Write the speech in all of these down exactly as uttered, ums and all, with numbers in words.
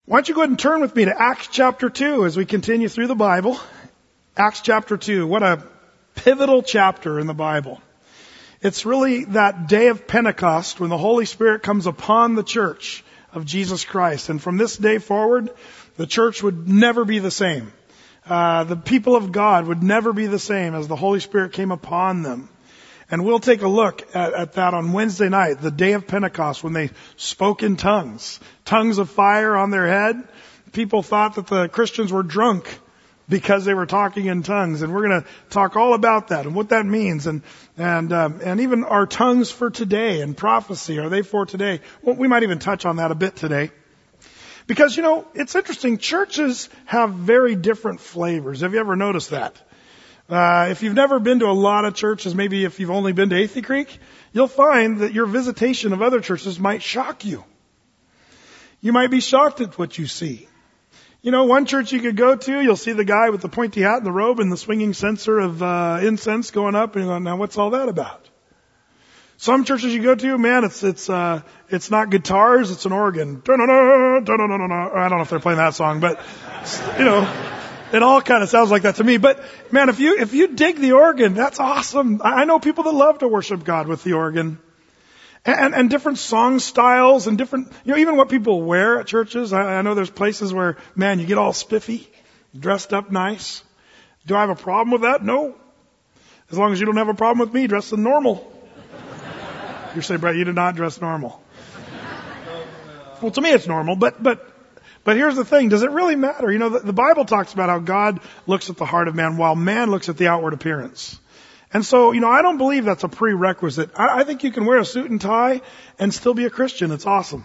Why don't you go ahead and turn with me to Acts chapter two as we continue through the Bible. Acts chapter two. What a pivotal chapter in the Bible. It's really that day of Pentecost when the Holy Spirit comes upon the church of Jesus Christ. And from this day forward, the church would never be the same. Uh, the people of God would never be the same as the Holy Spirit came upon them. And we'll take a look at, at that on Wednesday night, the day of Pentecost, when they spoke in tongues. Tongues of fire on their head. People thought that the Christians were drunk because they were talking in tongues. And we're going to talk all about that and what that means. And and um, and even our tongues for today and prophecy, are they for today? Well, we might even touch on that a bit today. Because, you know, it's interesting. Churches have very different flavors. Have you ever noticed that? Uh, if you've never been to a lot of churches, maybe if you've only been to Athey Creek, you'll find that your visitation of other churches might shock you. You might be shocked at what you see. You know, one church you could go to, you'll see the guy with the pointy hat and the robe and the swinging censer of uh, incense going up, and you're going, now what's all that about? Some churches you go to, man, it's it's uh, it's not guitars, it's an organ. I don't know if they're playing that song, but you know. It all kind of sounds like that to me. But man, if you, if you dig the organ, that's awesome. I know people that love to worship God with the organ. And, and different song styles and different, you know, even what people wear at churches. I, I know there's places where, man, you get all spiffy, dressed up nice. Do I have a problem with that? No. As long as you don't have a problem with me dressing normal. You say, Brett, you did not dress normal. Well, to me it's normal, but, but, But here's the thing. Does it really matter? You know, the, the Bible talks about how God looks at the heart of man while man looks at the outward appearance. And so, you know, I don't believe that's a prerequisite. I, I think you can wear a suit and tie and still be a Christian. It's awesome.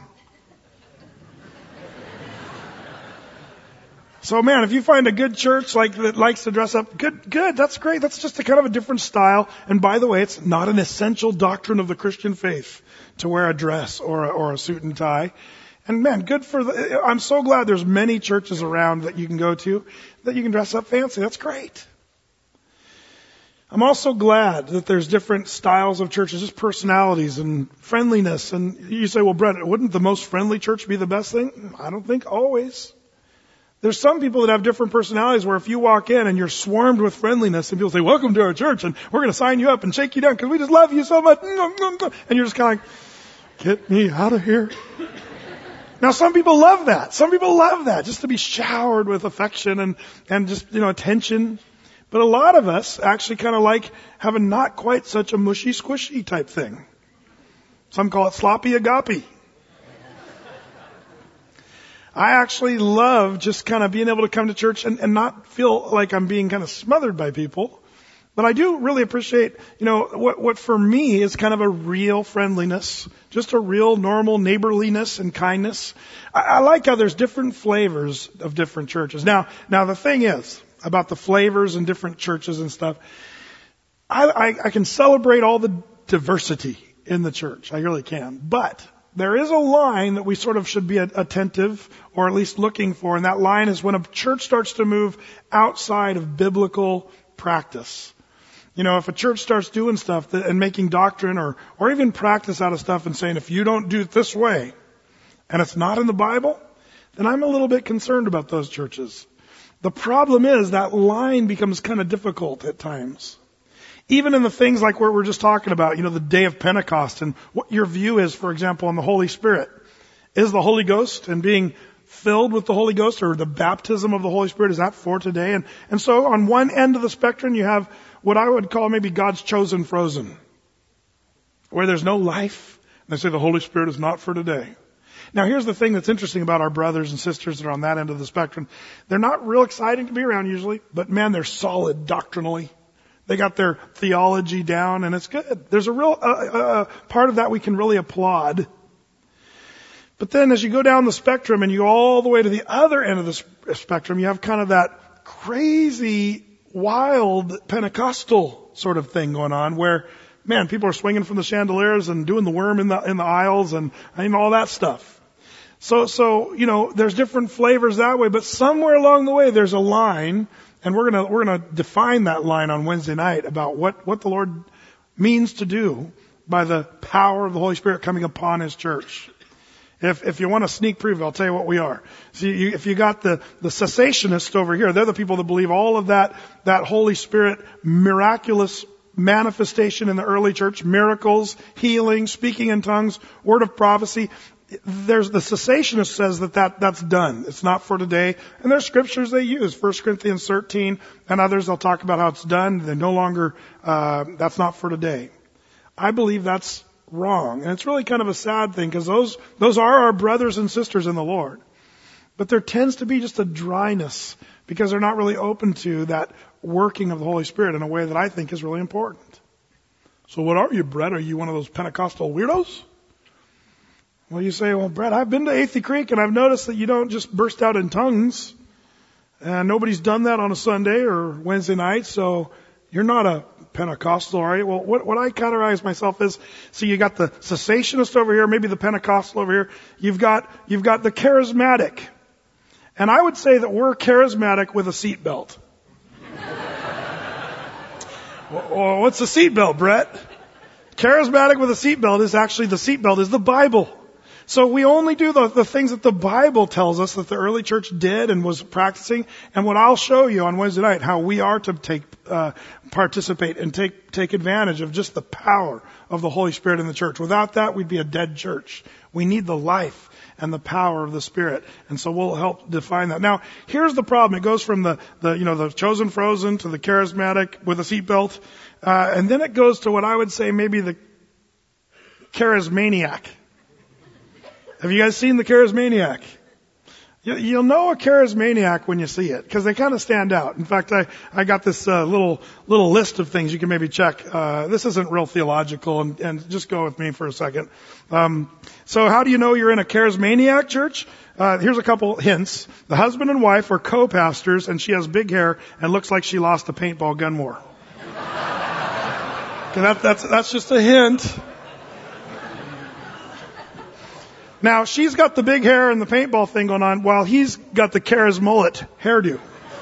So man, if you find a good church like that likes to dress up, good, good. That's great. That's just a kind of a different style. And by the way, it's not an essential doctrine of the Christian faith to wear a dress or a, or a suit and tie. And man, good for the, I'm so glad there's many churches around that you can go to that you can dress up fancy. That's great. I'm also glad that there's different styles of churches, just personalities and friendliness. And you say, well, Brett, wouldn't the most friendly church be the best thing? I don't think always. There's some people that have different personalities where if you walk in and you're swarmed with friendliness and people say, welcome to our church and we're going to sign you up and shake you down because we just love you so much. And you're just kind of like, get me out of here. Now, some people love that. Some people love that, just to be showered with affection and, and just, you know, attention. But a lot of us actually kind of like having not quite such a mushy, squishy type thing. Some call it sloppy agape. I actually love just kind of being able to come to church and, and not feel like I'm being kind of smothered by people. But I do really appreciate, you know, what, what for me is kind of a real friendliness, just a real normal neighborliness and kindness. I, I like how there's different flavors of different churches. Now, now the thing is about the flavors in different churches and stuff, I, I, I can celebrate all the diversity in the church. I really can. But there is a line that we sort of should be attentive or at least looking for. And that line is when a church starts to move outside of biblical practice. You know, if a church starts doing stuff that, and making doctrine or, or even practice out of stuff and saying, if you don't do it this way and it's not in the Bible, then I'm a little bit concerned about those churches. The problem is that line becomes kind of difficult at times. Even in the things like what we're just talking about, you know, the day of Pentecost and what your view is, for example, on the Holy Spirit. Is the Holy Ghost and being filled with the Holy Ghost or the baptism of the Holy Spirit, is that for today? And, and so on one end of the spectrum, you have what I would call maybe God's chosen frozen, where there's no life. And they say the Holy Spirit is not for today. Now here's the thing that's interesting about our brothers and sisters that are on that end of the spectrum. They're not real exciting to be around usually, but man, they're solid doctrinally. They got their theology down and it's good. There's a real uh, uh, part of that we can really applaud. But then as you go down the spectrum and you go all the way to the other end of the spectrum, you have kind of that crazy, wild Pentecostal sort of thing going on where, man, people are swinging from the chandeliers and doing the worm in the in the aisles and, and all that stuff. So, so you know, there's different flavors that way, but somewhere along the way there's a line, and we're gonna we're gonna define that line on Wednesday night about what what the Lord means to do by the power of the Holy Spirit coming upon His church. If, if you want a sneak preview, I'll tell you what we are. So you, if you got the, the cessationists over here, they're the people that believe all of that, that Holy Spirit miraculous manifestation in the early church, miracles, healing, speaking in tongues, word of prophecy. There's the cessationist says that, that that's done. It's not for today. And there's scriptures they use, First Corinthians thirteen, and others they'll talk about how it's done. They no longer, uh, that's not for today. I believe that's wrong. And it's really kind of a sad thing because those, those are our brothers and sisters in the Lord. But there tends to be just a dryness because they're not really open to that working of the Holy Spirit in a way that I think is really important. So what are you, Brett? Are you one of those Pentecostal weirdos? Well, you say, well, Brett, I've been to Athey Creek and I've noticed that you don't just burst out in tongues. And nobody's done that on a Sunday or Wednesday night, so you're not a Pentecostal, are you? Well, what, what I categorize myself is, so you got the cessationist over here, maybe the Pentecostal over here. You've got, you've got the charismatic. And I would say that we're charismatic with a seatbelt. Well, what's a seatbelt, Brett? Charismatic with a seatbelt is actually, the seatbelt is the Bible. So we only do the, the things that the Bible tells us that the early church did and was practicing. And what I'll show you on Wednesday night, how we are to take, uh, participate and take, take advantage of just the power of the Holy Spirit in the church. Without that, we'd be a dead church. We need the life and the power of the Spirit. And so we'll help define that. Now, here's the problem. It goes from the, the you know, the chosen frozen to the charismatic with a seatbelt. Uh, and then it goes to what I would say maybe the charismaniac. Have you guys seen the charismaniac? You, you'll know a charismaniac when you see it because they kind of stand out. In fact, I, I got this uh, little little list of things you can maybe check. Uh, this isn't real theological, and, and just go with me for a second. Um, so how do you know you're in a charismaniac church? Uh, here's a couple hints. The husband and wife are co-pastors, and she has big hair and looks like she lost a paintball gun war. Okay, that, that's that's just a hint. Now, she's got the big hair and the paintball thing going on, while he's got the Kara's mullet hairdo.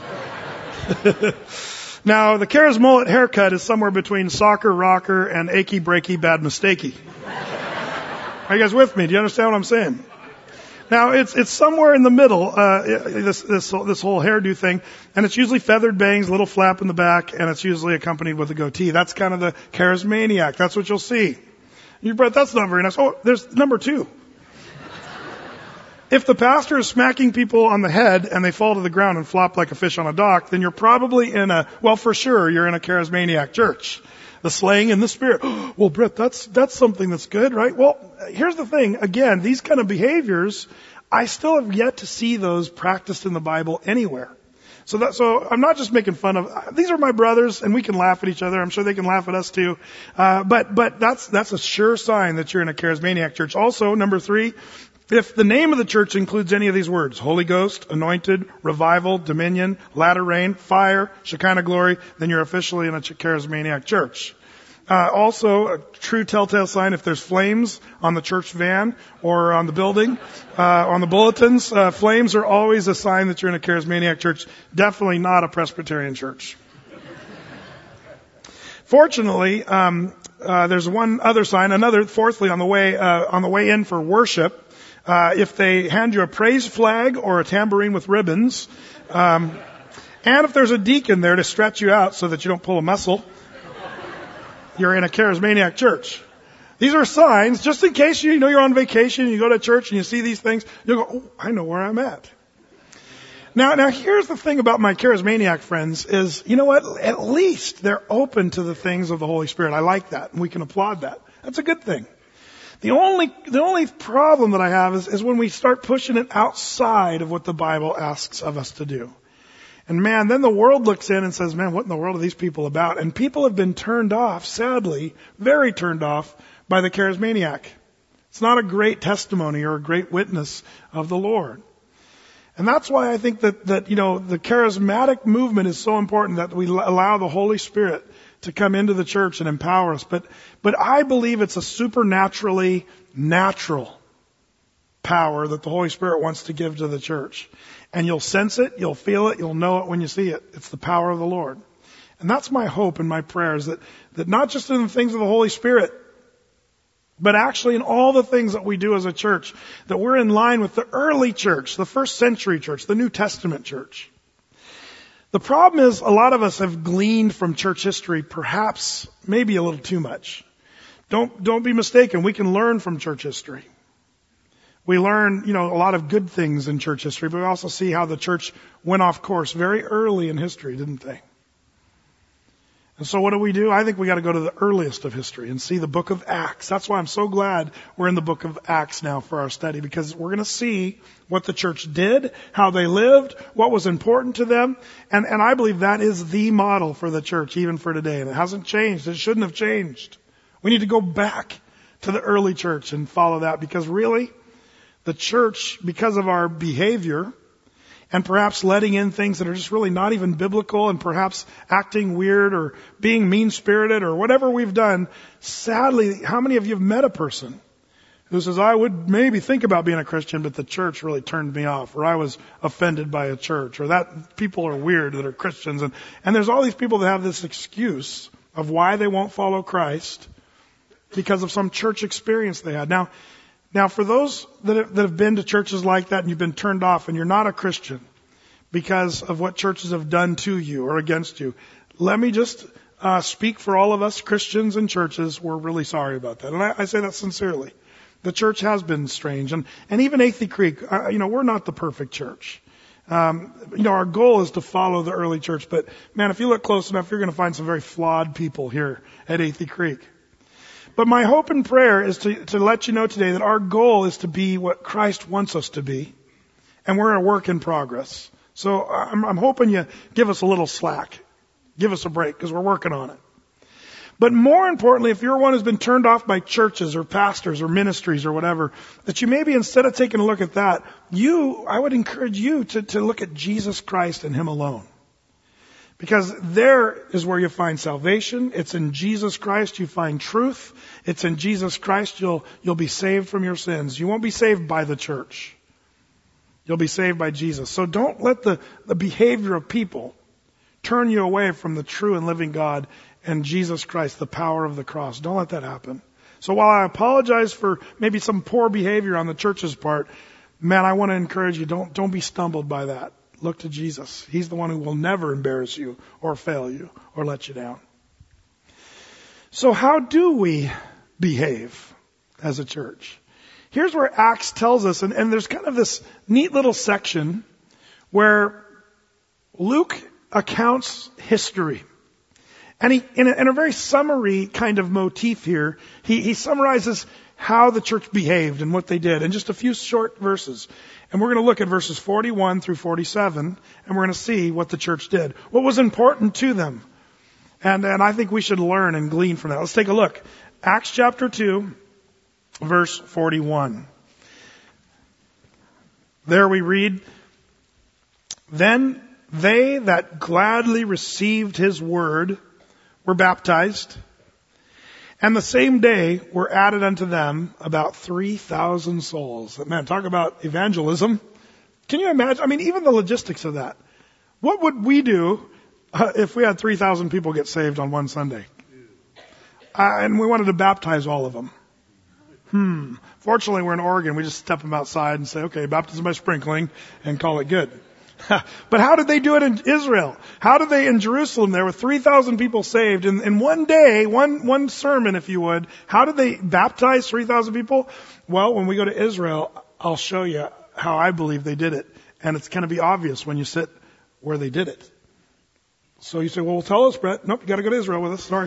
Now, the Kara's mullet haircut is somewhere between soccer rocker and achy breaky bad mistakey. Are you guys with me? Do you understand what I'm saying? Now, it's it's somewhere in the middle, uh, this this this whole hairdo thing, and it's usually feathered bangs, little flap in the back, and it's usually accompanied with a goatee. That's kind of the charismaniac. That's what you'll see. You, Brett, that's not very nice. Oh, there's number two. If the pastor is smacking people on the head and they fall to the ground and flop like a fish on a dock, then you're probably in a, well, for sure, you're in a charismaniac church. The slaying in the Spirit. Well, Brett, that's, that's something that's good, right? Well, here's the thing. Again, these kind of behaviors, I still have yet to see those practiced in the Bible anywhere. So that, so I'm not just making fun of, these are my brothers and we can laugh at each other. I'm sure they can laugh at us too. Uh, but, but that's, that's a sure sign that you're in a charismaniac church. Also, number three, if the name of the church includes any of these words, Holy Ghost, anointed, revival, dominion, latter rain, fire, Shekinah glory, then you're officially in a charismaniac church. Uh, also, a true telltale sign if there's flames on the church van or on the building, uh, on the bulletins, uh, flames are always a sign that you're in a charismaniac church. Definitely not a Presbyterian church. Fortunately, um, uh, there's one other sign. Another, fourthly, on the way uh, on the way in for worship. Uh, if they hand you a praise flag or a tambourine with ribbons, um, and if there's a deacon there to stretch you out so that you don't pull a muscle, you're in a charismaniac church. These are signs, just in case you, you know you're on vacation and you go to church and you see these things, you go, oh, I know where I'm at. Now, now here's the thing about my charismaniac friends is, you know what? At least they're open to the things of the Holy Spirit. I like that, and we can applaud that. That's a good thing. The only, the only problem that I have is, is when we start pushing it outside of what the Bible asks of us to do. And man, then the world looks in and says, man, what in the world are these people about? And people have been turned off, sadly, very turned off by the charismaniac. It's not a great testimony or a great witness of the Lord. And that's why I think that, that, you know, the charismatic movement is so important, that we allow the Holy Spirit to come into the church and empower us. But, but I believe it's a supernaturally natural power that the Holy Spirit wants to give to the church. And you'll sense it, you'll feel it, you'll know it when you see it. It's the power of the Lord. And that's my hope and my prayer, is that, that not just in the things of the Holy Spirit But actually in all the things that we do as a church, that we're in line with the early church, the first century church, the New Testament church. The problem is a lot of us have gleaned from church history perhaps maybe a little too much. Don't, don't be mistaken. We can learn from church history. We learn, you know, a lot of good things in church history, but we also see how the church went off course very early in history, didn't they? And so what do we do? I think we got to go to the earliest of history and see the book of Acts. That's why I'm so glad we're in the book of Acts now for our study, because we're going to see what the church did, how they lived, what was important to them. And, and I believe that is the model for the church, even for today. And it hasn't changed. It shouldn't have changed. We need to go back to the early church and follow that, because really, the church, because of our behavior, and perhaps letting in things that are just really not even biblical, and perhaps acting weird or being mean-spirited or whatever we've done, sadly, how many of you have met a person who says, I would maybe think about being a Christian, but the church really turned me off, or I was offended by a church, or that people are weird that are Christians. And, and there's all these people that have this excuse of why they won't follow Christ because of some church experience they had. Now, Now, for those that have, that have been to churches like that and you've been turned off and you're not a Christian because of what churches have done to you or against you, let me just uh, speak for all of us Christians and churches. We're really sorry about that. And I, I say that sincerely. The church has been strange. And, and even Athey Creek, uh, you know, we're not the perfect church. Um, you know, our goal is to follow the early church. But, man, if you look close enough, you're going to find some very flawed people here at Athey Creek. But my hope and prayer is to, to let you know today that our goal is to be what Christ wants us to be. And we're a work in progress. So I'm, I'm hoping you give us a little slack. Give us a break, because we're working on it. But more importantly, if you're one who's been turned off by churches or pastors or ministries or whatever, that you maybe instead of taking a look at that, you, I would encourage you to, to look at Jesus Christ and Him alone. Because there is where you find salvation. It's in Jesus Christ you find truth. It's in Jesus Christ you'll, you'll be saved from your sins. You won't be saved by the church. You'll be saved by Jesus. So don't let the, the behavior of people turn you away from the true and living God and Jesus Christ, the power of the cross. Don't let that happen. So while I apologize for maybe some poor behavior on the church's part, man, I want to encourage you, don't, don't be stumbled by that. Look to Jesus. He's the one who will never embarrass you or fail you or let you down. So how do we behave as a church? Here's where Acts tells us, and, and there's kind of this neat little section where Luke accounts history. And he, in a, in a very summary kind of motif here, he, he summarizes how the church behaved and what they did in just a few short verses. And we're going to look at verses forty-one through forty-seven, and we're going to see what the church did, what was important to them. And, and I think we should learn and glean from that. Let's take a look. Acts chapter two, verse forty-one. There we read, Then they that gladly received His word were baptized, and the same day were added unto them about three thousand souls. Man, talk about evangelism. Can you imagine? I mean, even the logistics of that. What would we do uh, if we had three thousand people get saved on one Sunday? Uh, and we wanted to baptize all of them. Hmm. Fortunately, we're in Oregon. We just step them outside and say, okay, baptism by sprinkling, and call it good. But how did they do it in Israel? How did they in Jerusalem? There were three thousand people saved in, in one day, one, one sermon, if you would. How did they baptize three thousand people? Well, when we go to Israel, I'll show you how I believe they did it. And it's going to be obvious when you sit where they did it. So you say, well, tell us, Brett. Nope, you got to go to Israel with us. Sorry.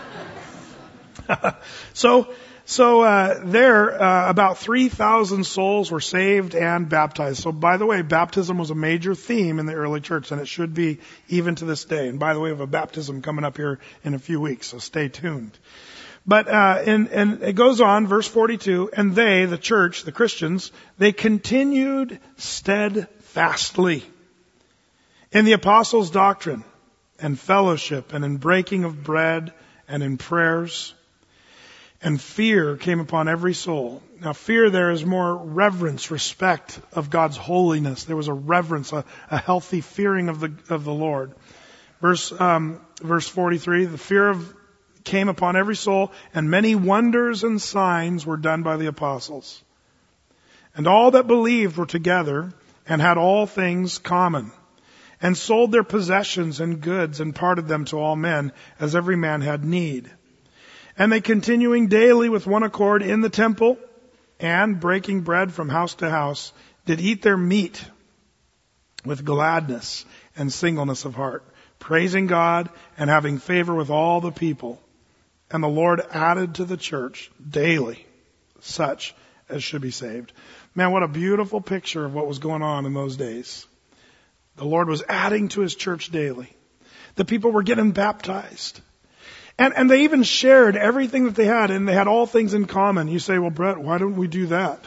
so, So uh, there, uh, about three thousand souls were saved and baptized. So by the way, baptism was a major theme in the early church, and it should be even to this day. And by the way, we have a baptism coming up here in a few weeks, so stay tuned. But uh, and, and it goes on, verse forty-two, and they, the church, the Christians, they continued steadfastly in the apostles' doctrine and fellowship and in breaking of bread and in prayers. And fear came upon every soul. Now, fear there is more reverence, respect of God's holiness. There was a reverence, a, a healthy fearing of the of the Lord. Verse um, verse forty-three: the fear of came upon every soul, and many wonders and signs were done by the apostles. And all that believed were together and had all things common, and sold their possessions and goods and parted them to all men, as every man had need. And they, continuing daily with one accord in the temple, and breaking bread from house to house, did eat their meat with gladness and singleness of heart, praising God and having favor with all the people. And the Lord added to the church daily such as should be saved. Man, what a beautiful picture of what was going on in those days. The Lord was adding to His church daily. The people were getting baptized. And, and they even shared everything that they had, and they had all things in common. You say, well, Brett, why don't we do that?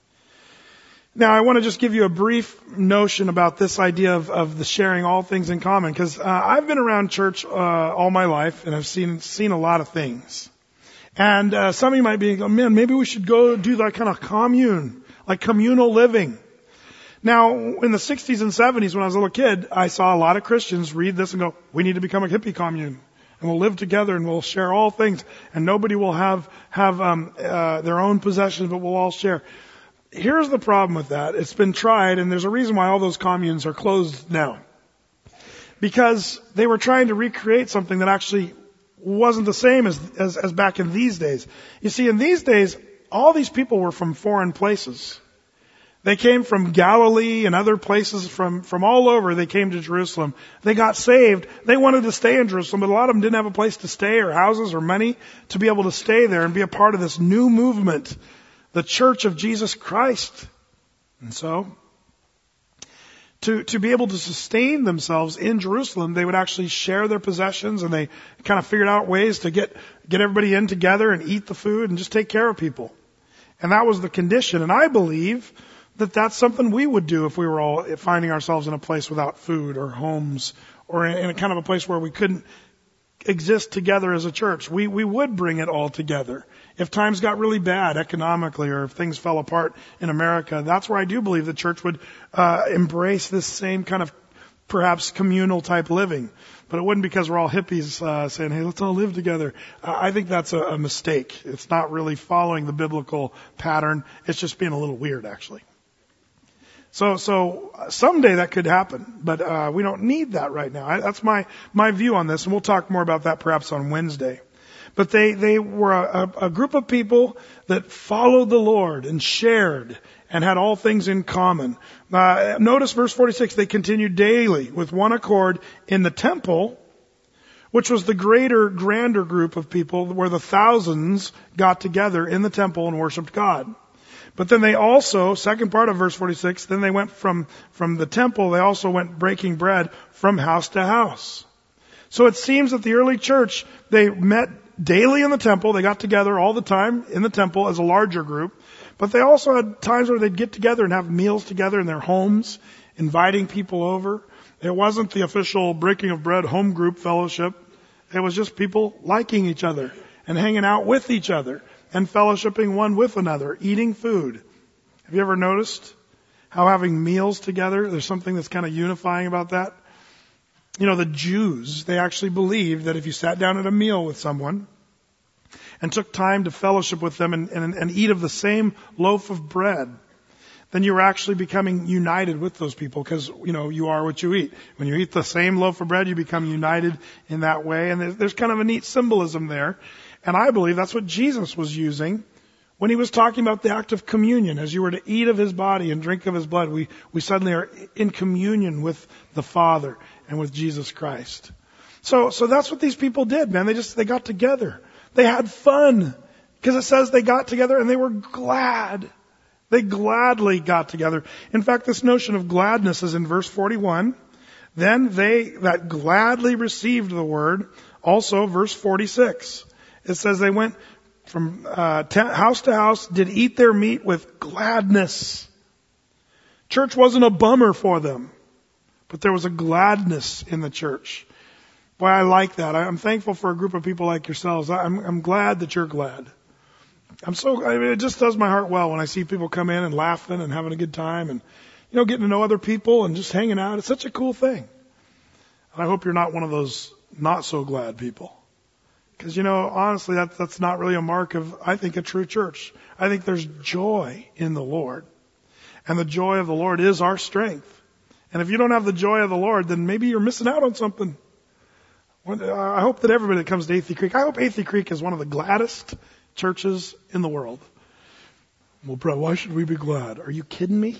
Now, I want to just give you a brief notion about this idea of, of the sharing all things in common, because uh, I've been around church uh, all my life, and I've seen seen a lot of things. And uh, some of you might be going, man, maybe we should go do that kind of commune, like communal living. Now, in the sixties and seventies, when I was a little kid, I saw a lot of Christians read this and go, we need to become a hippie commune. And we'll live together and we'll share all things. And nobody will have, have um, uh, their own possessions, but we'll all share. Here's the problem with that. It's been tried, and there's a reason why all those communes are closed now. Because they were trying to recreate something that actually wasn't the same as, as, as back in these days. You see, in these days, all these people were from foreign places. They came from Galilee and other places from, from all over. They came to Jerusalem. They got saved. They wanted to stay in Jerusalem, but a lot of them didn't have a place to stay or houses or money to be able to stay there and be a part of this new movement, the Church of Jesus Christ. And so, to, to be able to sustain themselves in Jerusalem, they would actually share their possessions, and they kind of figured out ways to get, get everybody in together and eat the food and just take care of people. And that was the condition. And I believe that that's something we would do if we were all finding ourselves in a place without food or homes, or in a kind of a place where we couldn't exist together as a church. We, we would bring it all together. If times got really bad economically, or if things fell apart in America, that's where I do believe the church would uh, embrace this same kind of perhaps communal type living. But it wouldn't because we're all hippies uh, saying, hey, let's all live together. Uh, I think that's a, a mistake. It's not really following the biblical pattern. It's just being a little weird, actually. So, so someday that could happen, but uh, we don't need that right now. I, that's my my view on this, and we'll talk more about that perhaps on Wednesday. But they they were a, a group of people that followed the Lord and shared and had all things in common. Uh, notice verse forty-six: they continued daily with one accord in the temple, which was the greater, grander group of people, where the thousands got together in the temple and worshiped God. But then they also, second part of verse forty-six, then they went from, from the temple, they also went breaking bread from house to house. So it seems that the early church, they met daily in the temple, they got together all the time in the temple as a larger group, but they also had times where they'd get together and have meals together in their homes, inviting people over. It wasn't the official breaking of bread home group fellowship. It was just people liking each other and hanging out with each other and fellowshipping one with another, eating food. Have you ever noticed how having meals together, there's something that's kind of unifying about that? You know, the Jews, they actually believed that if you sat down at a meal with someone and took time to fellowship with them and, and, and eat of the same loaf of bread, then you were actually becoming united with those people, because, you know, you are what you eat. When you eat the same loaf of bread, you become united in that way. And there's, there's kind of a neat symbolism there. And I believe that's what Jesus was using when he was talking about the act of communion. As you were to eat of his body and drink of his blood, we, we suddenly are in communion with the Father and with Jesus Christ. So, so that's what these people did, man. They just, they got together. They had fun, because it says they got together and they were glad. They gladly got together. In fact, this notion of gladness is in verse forty-one. Then they that gladly received the word, also verse forty-six. It says they went from uh, t- house to house, did eat their meat with gladness. Church wasn't a bummer for them, but there was a gladness in the church. Boy, I like that. I'm thankful for a group of people like yourselves. I'm, I'm glad that you're glad. I'm so, I mean, it just does my heart well when I see people come in and laughing and having a good time and, you know, getting to know other people and just hanging out. It's such a cool thing. And I hope you're not one of those not so glad people. Because, you know, honestly, that, that's not really a mark of, I think, a true church. I think there's joy in the Lord. And the joy of the Lord is our strength. And if you don't have the joy of the Lord, then maybe you're missing out on something. I hope that everybody that comes to Athey Creek, I hope Athey Creek is one of the gladdest churches in the world. Well, bro, why should we be glad? Are you kidding me?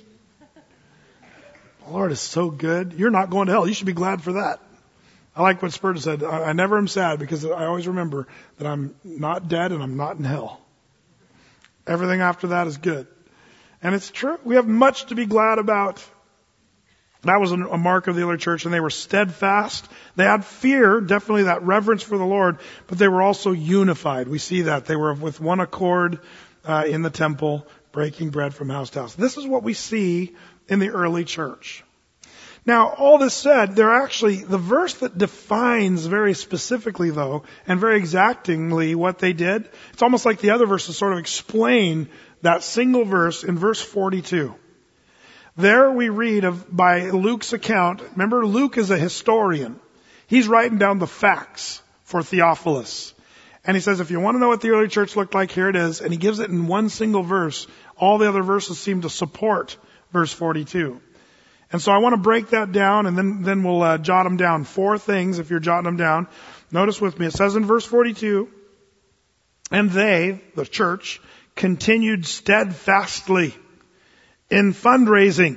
The Lord is so good. You're not going to hell. You should be glad for that. I like what Spurgeon said. I, I never am sad because I always remember that I'm not dead and I'm not in hell. Everything after that is good. And it's true. We have much to be glad about. That was a mark of the early church, and they were steadfast. They had fear, definitely that reverence for the Lord, but they were also unified. We see that. They were with one accord uh, in the temple, breaking bread from house to house. This is what we see in the early church. Now, all this said, they're actually, the verse that defines very specifically, though, and very exactingly what they did, it's almost like the other verses sort of explain that single verse in verse forty-two. There we read of, by Luke's account, remember Luke is a historian. He's writing down the facts for Theophilus. And he says, if you want to know what the early church looked like, here it is. And he gives it in one single verse. All the other verses seem to support verse forty-two. And so I want to break that down, and then, then we'll uh, jot them down. Four things, if you're jotting them down. Notice with me, it says in verse forty-two, and they, the church, continued steadfastly in fundraising.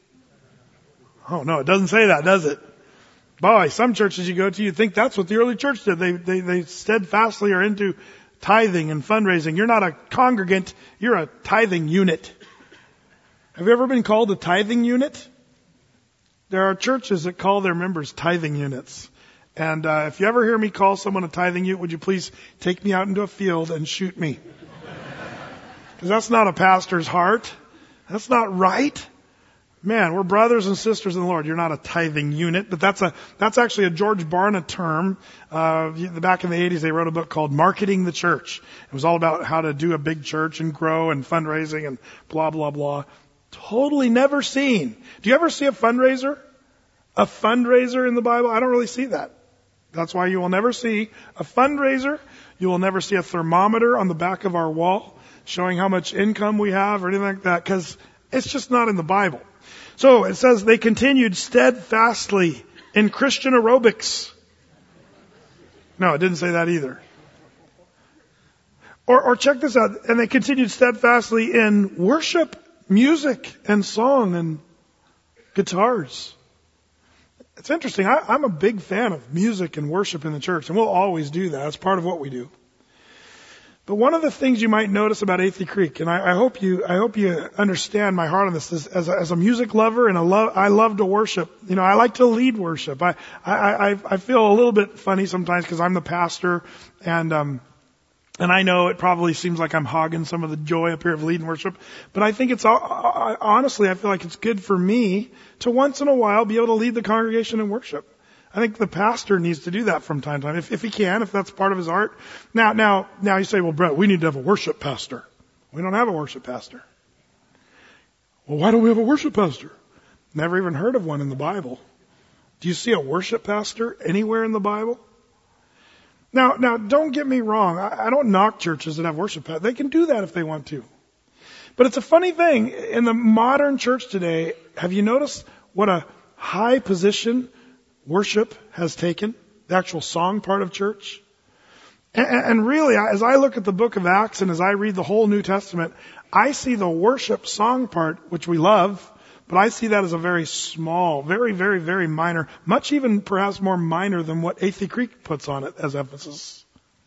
Oh no, it doesn't say that, does it? Boy, some churches you go to, you think that's what the early church did. They, they, they steadfastly are into tithing and fundraising. You're not a congregant, you're a tithing unit. Have you ever been called a tithing unit? There are churches that call their members tithing units. And uh, if you ever hear me call someone a tithing unit, would you please take me out into a field and shoot me? Because that's not a pastor's heart. That's not right. Man, we're brothers and sisters in the Lord. You're not a tithing unit, but that's a that's actually a George Barna term. Uh, back in the eighties, they wrote a book called Marketing the Church. It was all about how to do a big church and grow and fundraising and blah, blah, blah. Totally never seen. Do you ever see a fundraiser? A fundraiser in the Bible? I don't really see that. That's why you will never see a fundraiser. You will never see a thermometer on the back of our wall showing how much income we have or anything like that, because it's just not in the Bible. So it says they continued steadfastly in Christian aerobics. No, it didn't say that either. Or, or check this out. And they continued steadfastly in worship, music, and song, and guitars. It's interesting. I, I'm a big fan of music and worship in the church, and we'll always do that. It's part of what we do. But one of the things you might notice about Athey Creek, and I, I hope you, I hope you understand my heart on this, is as a, as a music lover, and a love, I love to worship. You know, I like to lead worship. I, I, I, I feel a little bit funny sometimes because I'm the pastor, and um, and I know it probably seems like I'm hogging some of the joy up here of leading worship, but I think it's honestly, I feel like it's good for me to once in a while be able to lead the congregation in worship. I think the pastor needs to do that from time to time, if, if he can, if that's part of his art. Now, now, now you say, well, Brett, we need to have a worship pastor. We don't have a worship pastor. Well, why don't we have a worship pastor? Never even heard of one in the Bible. Do you see a worship pastor anywhere in the Bible? Now, now, don't get me wrong. I, I don't knock churches that have worship pastors. They can do that if they want to. But it's a funny thing. In the modern church today, have you noticed what a high position worship has taken? The actual song part of church? And, and really, as I look at the book of Acts and as I read the whole New Testament, I see the worship song part, which we love, but I see that as a very small, very, very, very minor, much even perhaps more minor than what Athey Creek puts on it as emphasis.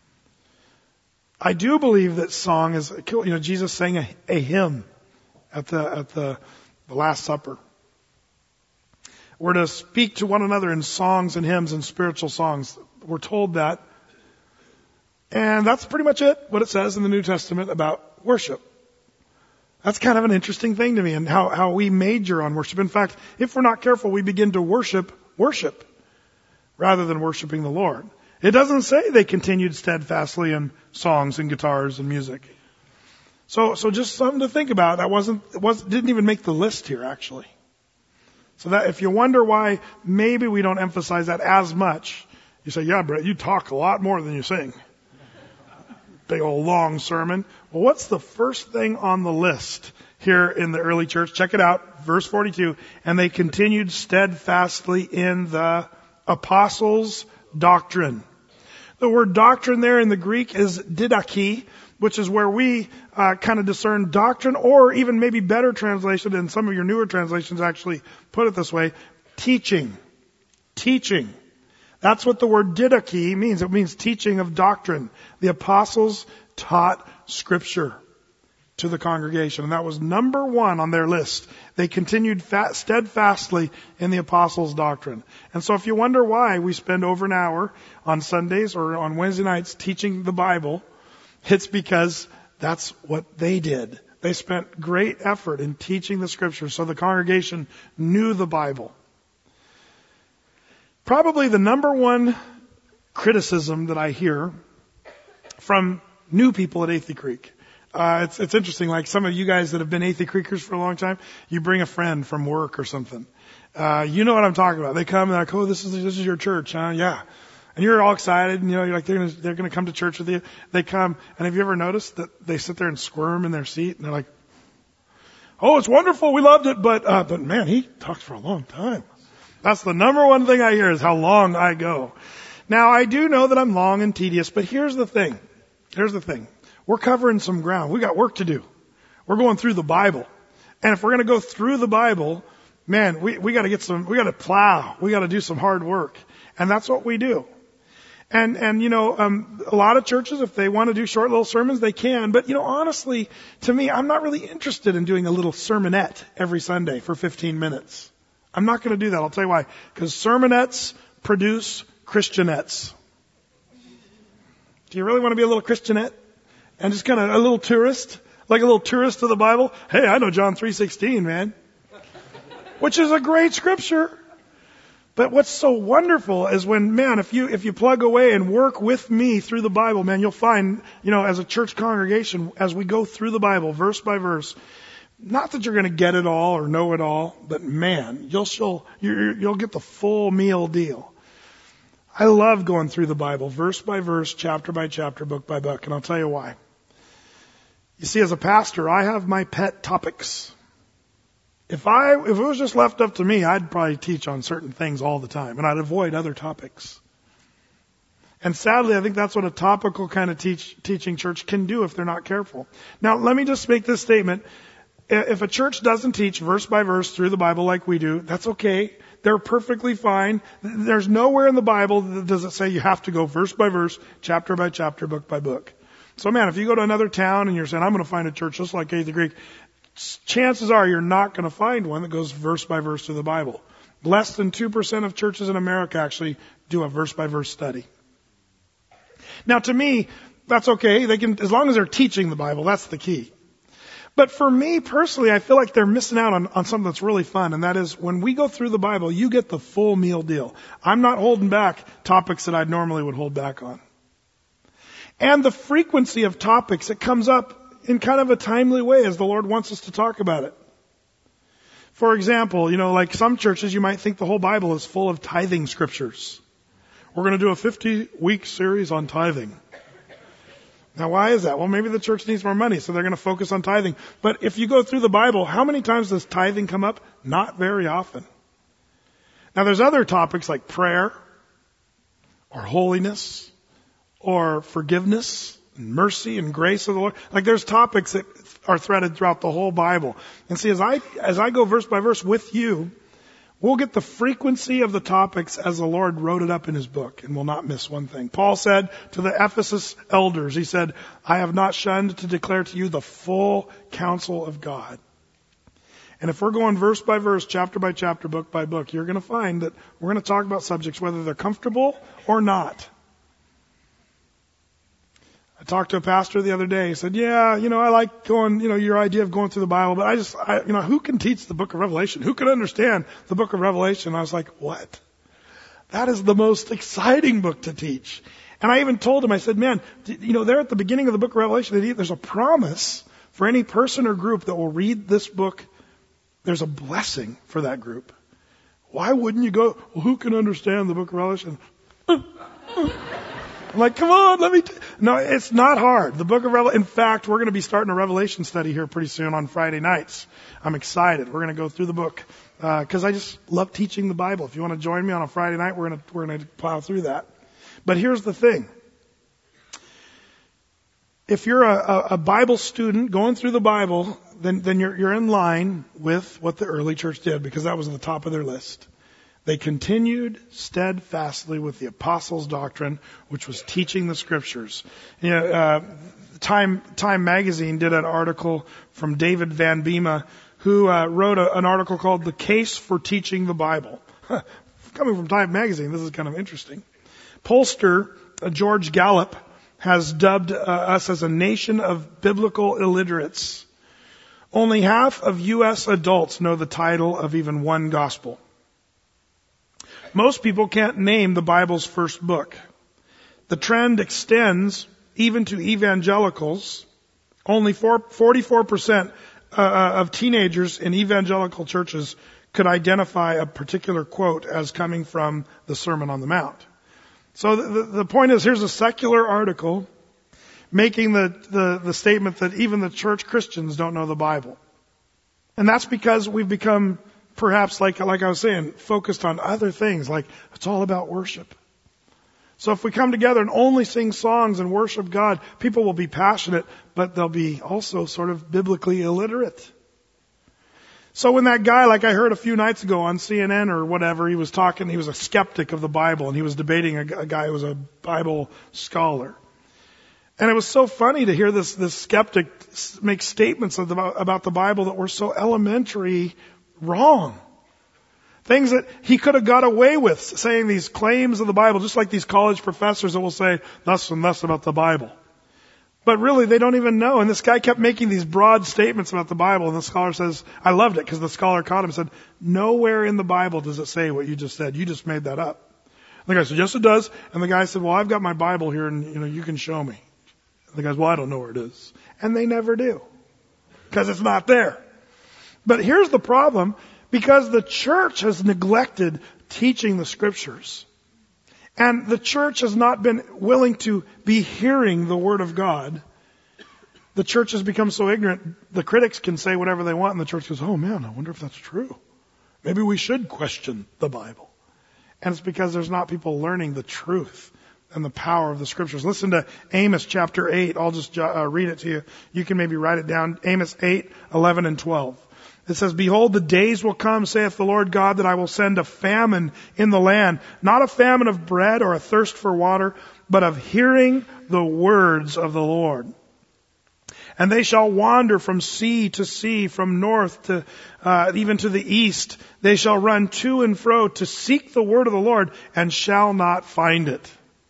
I do believe that song is, you know, Jesus sang a, a hymn at the at the, the Last Supper. We're to speak to one another in songs and hymns and spiritual songs. We're told that. And that's pretty much it, what it says in the New Testament about worship. That's kind of an interesting thing to me, and how, how we major on worship. In fact, if we're not careful, we begin to worship worship rather than worshiping the Lord. It doesn't say they continued steadfastly in songs and guitars and music. So, so just something to think about. That wasn't, it wasn't, didn't even make the list here, actually. So that if you wonder why maybe we don't emphasize that as much, you say, yeah, Brett, you talk a lot more than you sing. big old long sermon. Well, what's the first thing on the list here in the early church? Check it out, verse forty-two. And they continued steadfastly in the apostles' doctrine. The word doctrine there in the Greek is didache, which is where we uh, kind of discern doctrine, or even maybe better translation, and some of your newer translations actually put it this way, teaching. Teaching. That's what the word didache means. It means teaching of doctrine. The apostles taught Scripture to the congregation, and that was number one on their list. They continued fat, steadfastly in the apostles' doctrine. And so if you wonder why we spend over an hour on Sundays or on Wednesday nights teaching the Bible, it's because that's what they did. They spent great effort in teaching the Scriptures so the congregation knew the Bible. Probably the number one criticism that I hear from new people at Athey Creek. Uh, it's, it's interesting, like some of you guys that have been Athey Creekers for a long time, you bring a friend from work or something. Uh, you know what I'm talking about. They come and they're like, oh, this is, this is your church, huh? Yeah. And you're all excited, and you know, you're like, they're gonna, they're gonna come to church with you. They come, and have you ever noticed that they sit there and squirm in their seat, and they're like, oh, it's wonderful, we loved it, but, uh, but man, he talked for a long time. That's the number one thing I hear is how long I go. Now, I do know that I'm long and tedious, but here's the thing. Here's the thing. We're covering some ground. We got work to do. We're going through the Bible. And if we're going to go through the Bible, man, we, we got to get some, we got to plow. We got to do some hard work. And that's what we do. And, and, you know, um, a lot of churches, if they want to do short little sermons, they can. But, you know, honestly, to me, I'm not really interested in doing a little sermonette every Sunday for fifteen minutes. I'm not going to do that. I'll tell you why. Because sermonettes produce Christianettes. Do you really want to be a little Christianette? And just kind of a little tourist? Like a little tourist of the Bible? Hey, I know John three sixteen, man. Which is a great scripture. But what's so wonderful is when, man, if you, if you plug away and work with me through the Bible, man, you'll find, you know, as a church congregation, as we go through the Bible, verse by verse, not that you're going to get it all or know it all, but man, you'll, you'll, you'll get the full meal deal. I love going through the Bible, verse by verse, chapter by chapter, book by book, and I'll tell you why. You see, as a pastor, I have my pet topics. If I, if it was just left up to me, I'd probably teach on certain things all the time, and I'd avoid other topics. And sadly, I think that's what a topical kind of teach, teaching church can do if they're not careful. Now, let me just make this statement. If a church doesn't teach verse by verse through the Bible like we do, that's okay. They're perfectly fine. There's nowhere in the Bible that does it say you have to go verse by verse, chapter by chapter, book by book. So man, if you go to another town and you're saying, I'm going to find a church just like Athey Creek, chances are you're not going to find one that goes verse by verse through the Bible. Less than two percent of churches in America actually do a verse by verse study. Now to me, that's okay. They can, as long as they're teaching the Bible, that's the key. But for me personally, I feel like they're missing out on, on something that's really fun, and that is when we go through the Bible, you get the full meal deal. I'm not holding back topics that I normally would hold back on. And the frequency of topics, it comes up in kind of a timely way as the Lord wants us to talk about it. For example, you know, like some churches, you might think the whole Bible is full of tithing scriptures. We're going to do a fifty-week series on tithing. Now, why is that? Well, maybe the church needs more money, so they're going to focus on tithing. But if you go through the Bible, how many times does tithing come up? Not very often. Now, there's other topics like prayer, or holiness, or forgiveness, and mercy, and grace of the Lord. Like, there's topics that are threaded throughout the whole Bible. And see, as I, as I go verse by verse with you, we'll get the frequency of the topics as the Lord wrote it up in His book, and we'll not miss one thing. Paul said to the Ephesus elders, he said, I have not shunned to declare to you the full counsel of God. And if we're going verse by verse, chapter by chapter, book by book, you're going to find that we're going to talk about subjects whether they're comfortable or not. I talked to a pastor the other day. He said, yeah, you know, I like going, you know, your idea of going through the Bible, but I just, I, you know, who can teach the book of Revelation? Who can understand the book of Revelation? And I was like, what? That is the most exciting book to teach. And I even told him, I said, man, you know, there at the beginning of the book of Revelation, there's a promise for any person or group that will read this book. There's a blessing for that group. Why wouldn't you go, well, who can understand the book of Revelation? I'm like, come on, let me, t- No, it's not hard. The book of Revelation, in fact, we're going to be starting a Revelation study here pretty soon on Friday nights. I'm excited. We're going to go through the book, uh, cause I just love teaching the Bible. If you want to join me on a Friday night, we're going to, we're going to plow through that. But here's the thing. If you're a, a Bible student going through the Bible, then, then you're, you're in line with what the early church did, because that was at the top of their list. They continued steadfastly with the apostles' doctrine, which was teaching the scriptures. You know, uh, Time, Time magazine did an article from David Van Bema, who uh, wrote a, an article called "The Case for Teaching the Bible." Coming from Time magazine, this is kind of interesting. Pollster uh, George Gallup has dubbed uh, us as a nation of biblical illiterates. Only half of U S adults know the title of even one gospel. Most people can't name the Bible's first book. The trend extends even to evangelicals. Only forty-four percent uh, of teenagers in evangelical churches could identify a particular quote as coming from the Sermon on the Mount. So the, the point is, here's a secular article making the, the, the statement that even the church Christians don't know the Bible. And that's because we've become, perhaps, like, like I was saying, focused on other things, like it's all about worship. So if we come together and only sing songs and worship God, people will be passionate, but they'll be also sort of biblically illiterate. So when that guy, like I heard a few nights ago on C N N or whatever, he was talking, he was a skeptic of the Bible, and he was debating a, a guy who was a Bible scholar. And it was so funny to hear this, this skeptic make statements of the, about the Bible that were so elementary wrong. Things that he could have got away with, saying these claims of the Bible, just like these college professors that will say thus and thus about the Bible. But really, they don't even know. And this guy kept making these broad statements about the Bible. And the scholar says, I loved it, because the scholar caught him and said, nowhere in the Bible does it say what you just said. You just made that up. And the guy said, yes, it does. And the guy said, well, I've got my Bible here, and you know, you can show me. And the guy said, well, I don't know where it is. And they never do, because it's not there. But here's the problem. Because the church has neglected teaching the scriptures. And the church has not been willing to be hearing the word of God. The church has become so ignorant, the critics can say whatever they want, and the church goes, oh man, I wonder if that's true. Maybe we should question the Bible. And it's because there's not people learning the truth and the power of the scriptures. Listen to Amos chapter eight. I'll just uh, read it to you. You can maybe write it down. Amos eight, eleven and twelve. It says, behold, the days will come, saith the Lord God, that I will send a famine in the land, not a famine of bread or a thirst for water, but of hearing the words of the Lord. And they shall wander from sea to sea, from north to, uh, even to the east. They shall run to and fro to seek the word of the Lord, and shall not find it.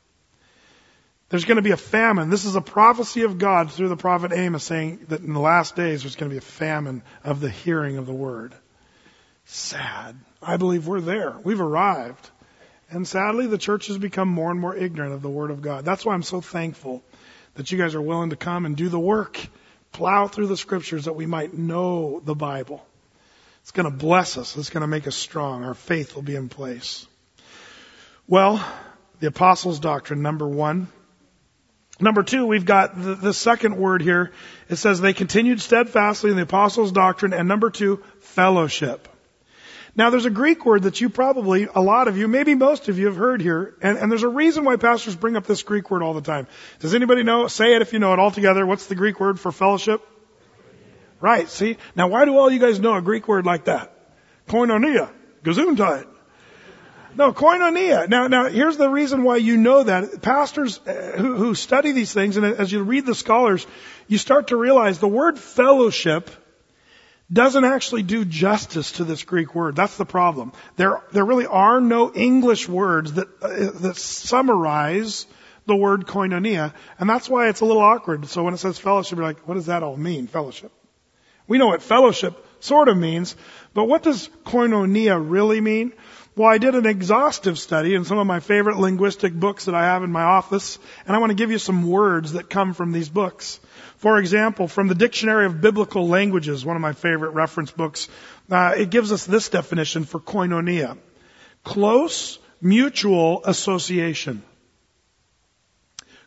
There's going to be a famine. This is a prophecy of God through the prophet Amos, saying that in the last days there's going to be a famine of the hearing of the word. Sad. I believe we're there. We've arrived. And sadly, the church has become more and more ignorant of the word of God. That's why I'm so thankful that you guys are willing to come and do the work, plow through the scriptures that we might know the Bible. It's going to bless us. It's going to make us strong. Our faith will be in place. Well, the apostles' doctrine, number one. Number two, we've got the, the second word here. It says they continued steadfastly in the apostles' doctrine. And number two, fellowship. Now there's a Greek word that you probably, a lot of you, maybe most of you have heard here. And, and there's a reason why pastors bring up this Greek word all the time. Does anybody know? Say it if you know it all together. What's the Greek word for fellowship? Right, see? Now why do all you guys know a Greek word like that? Koinonia. Gesundheit. No, koinonia. Now, now, here's the reason why you know that. Pastors who, who study these things, and as you read the scholars, you start to realize the word fellowship doesn't actually do justice to this Greek word. That's the problem. There, there really are no English words that, uh, that summarize the word koinonia, and that's why it's a little awkward. So when it says fellowship, you're like, what does that all mean, fellowship? We know what fellowship sort of means, but what does koinonia really mean? Well, I did an exhaustive study in some of my favorite linguistic books that I have in my office, and I want to give you some words that come from these books. For example, from the Dictionary of Biblical Languages, one of my favorite reference books, uh, it gives us this definition for koinonia. Close mutual association.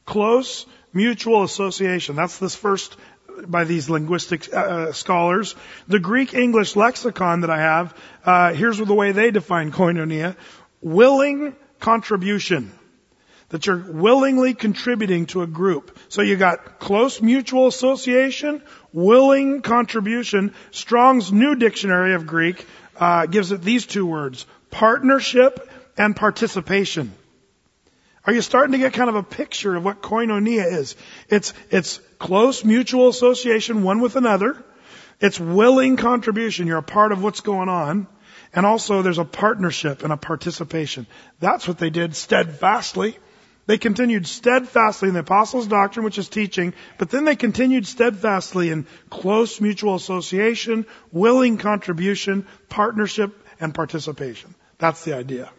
Close mutual association. That's this first by these linguistic uh, scholars. The Greek English lexicon that I have, uh, here's the way they define koinonia. Willing contribution. That you're willingly contributing to a group. So you got close mutual association, willing contribution. Strong's New Dictionary of Greek uh, gives it these two words: partnership and participation. Are you starting to get kind of a picture of what koinonia is? It's, it's close mutual association one with another. It's willing contribution. You're a part of what's going on. And also there's a partnership and a participation. That's what they did steadfastly. They continued steadfastly in the apostles' doctrine, which is teaching, but then they continued steadfastly in close mutual association, willing contribution, partnership, and participation. That's the idea.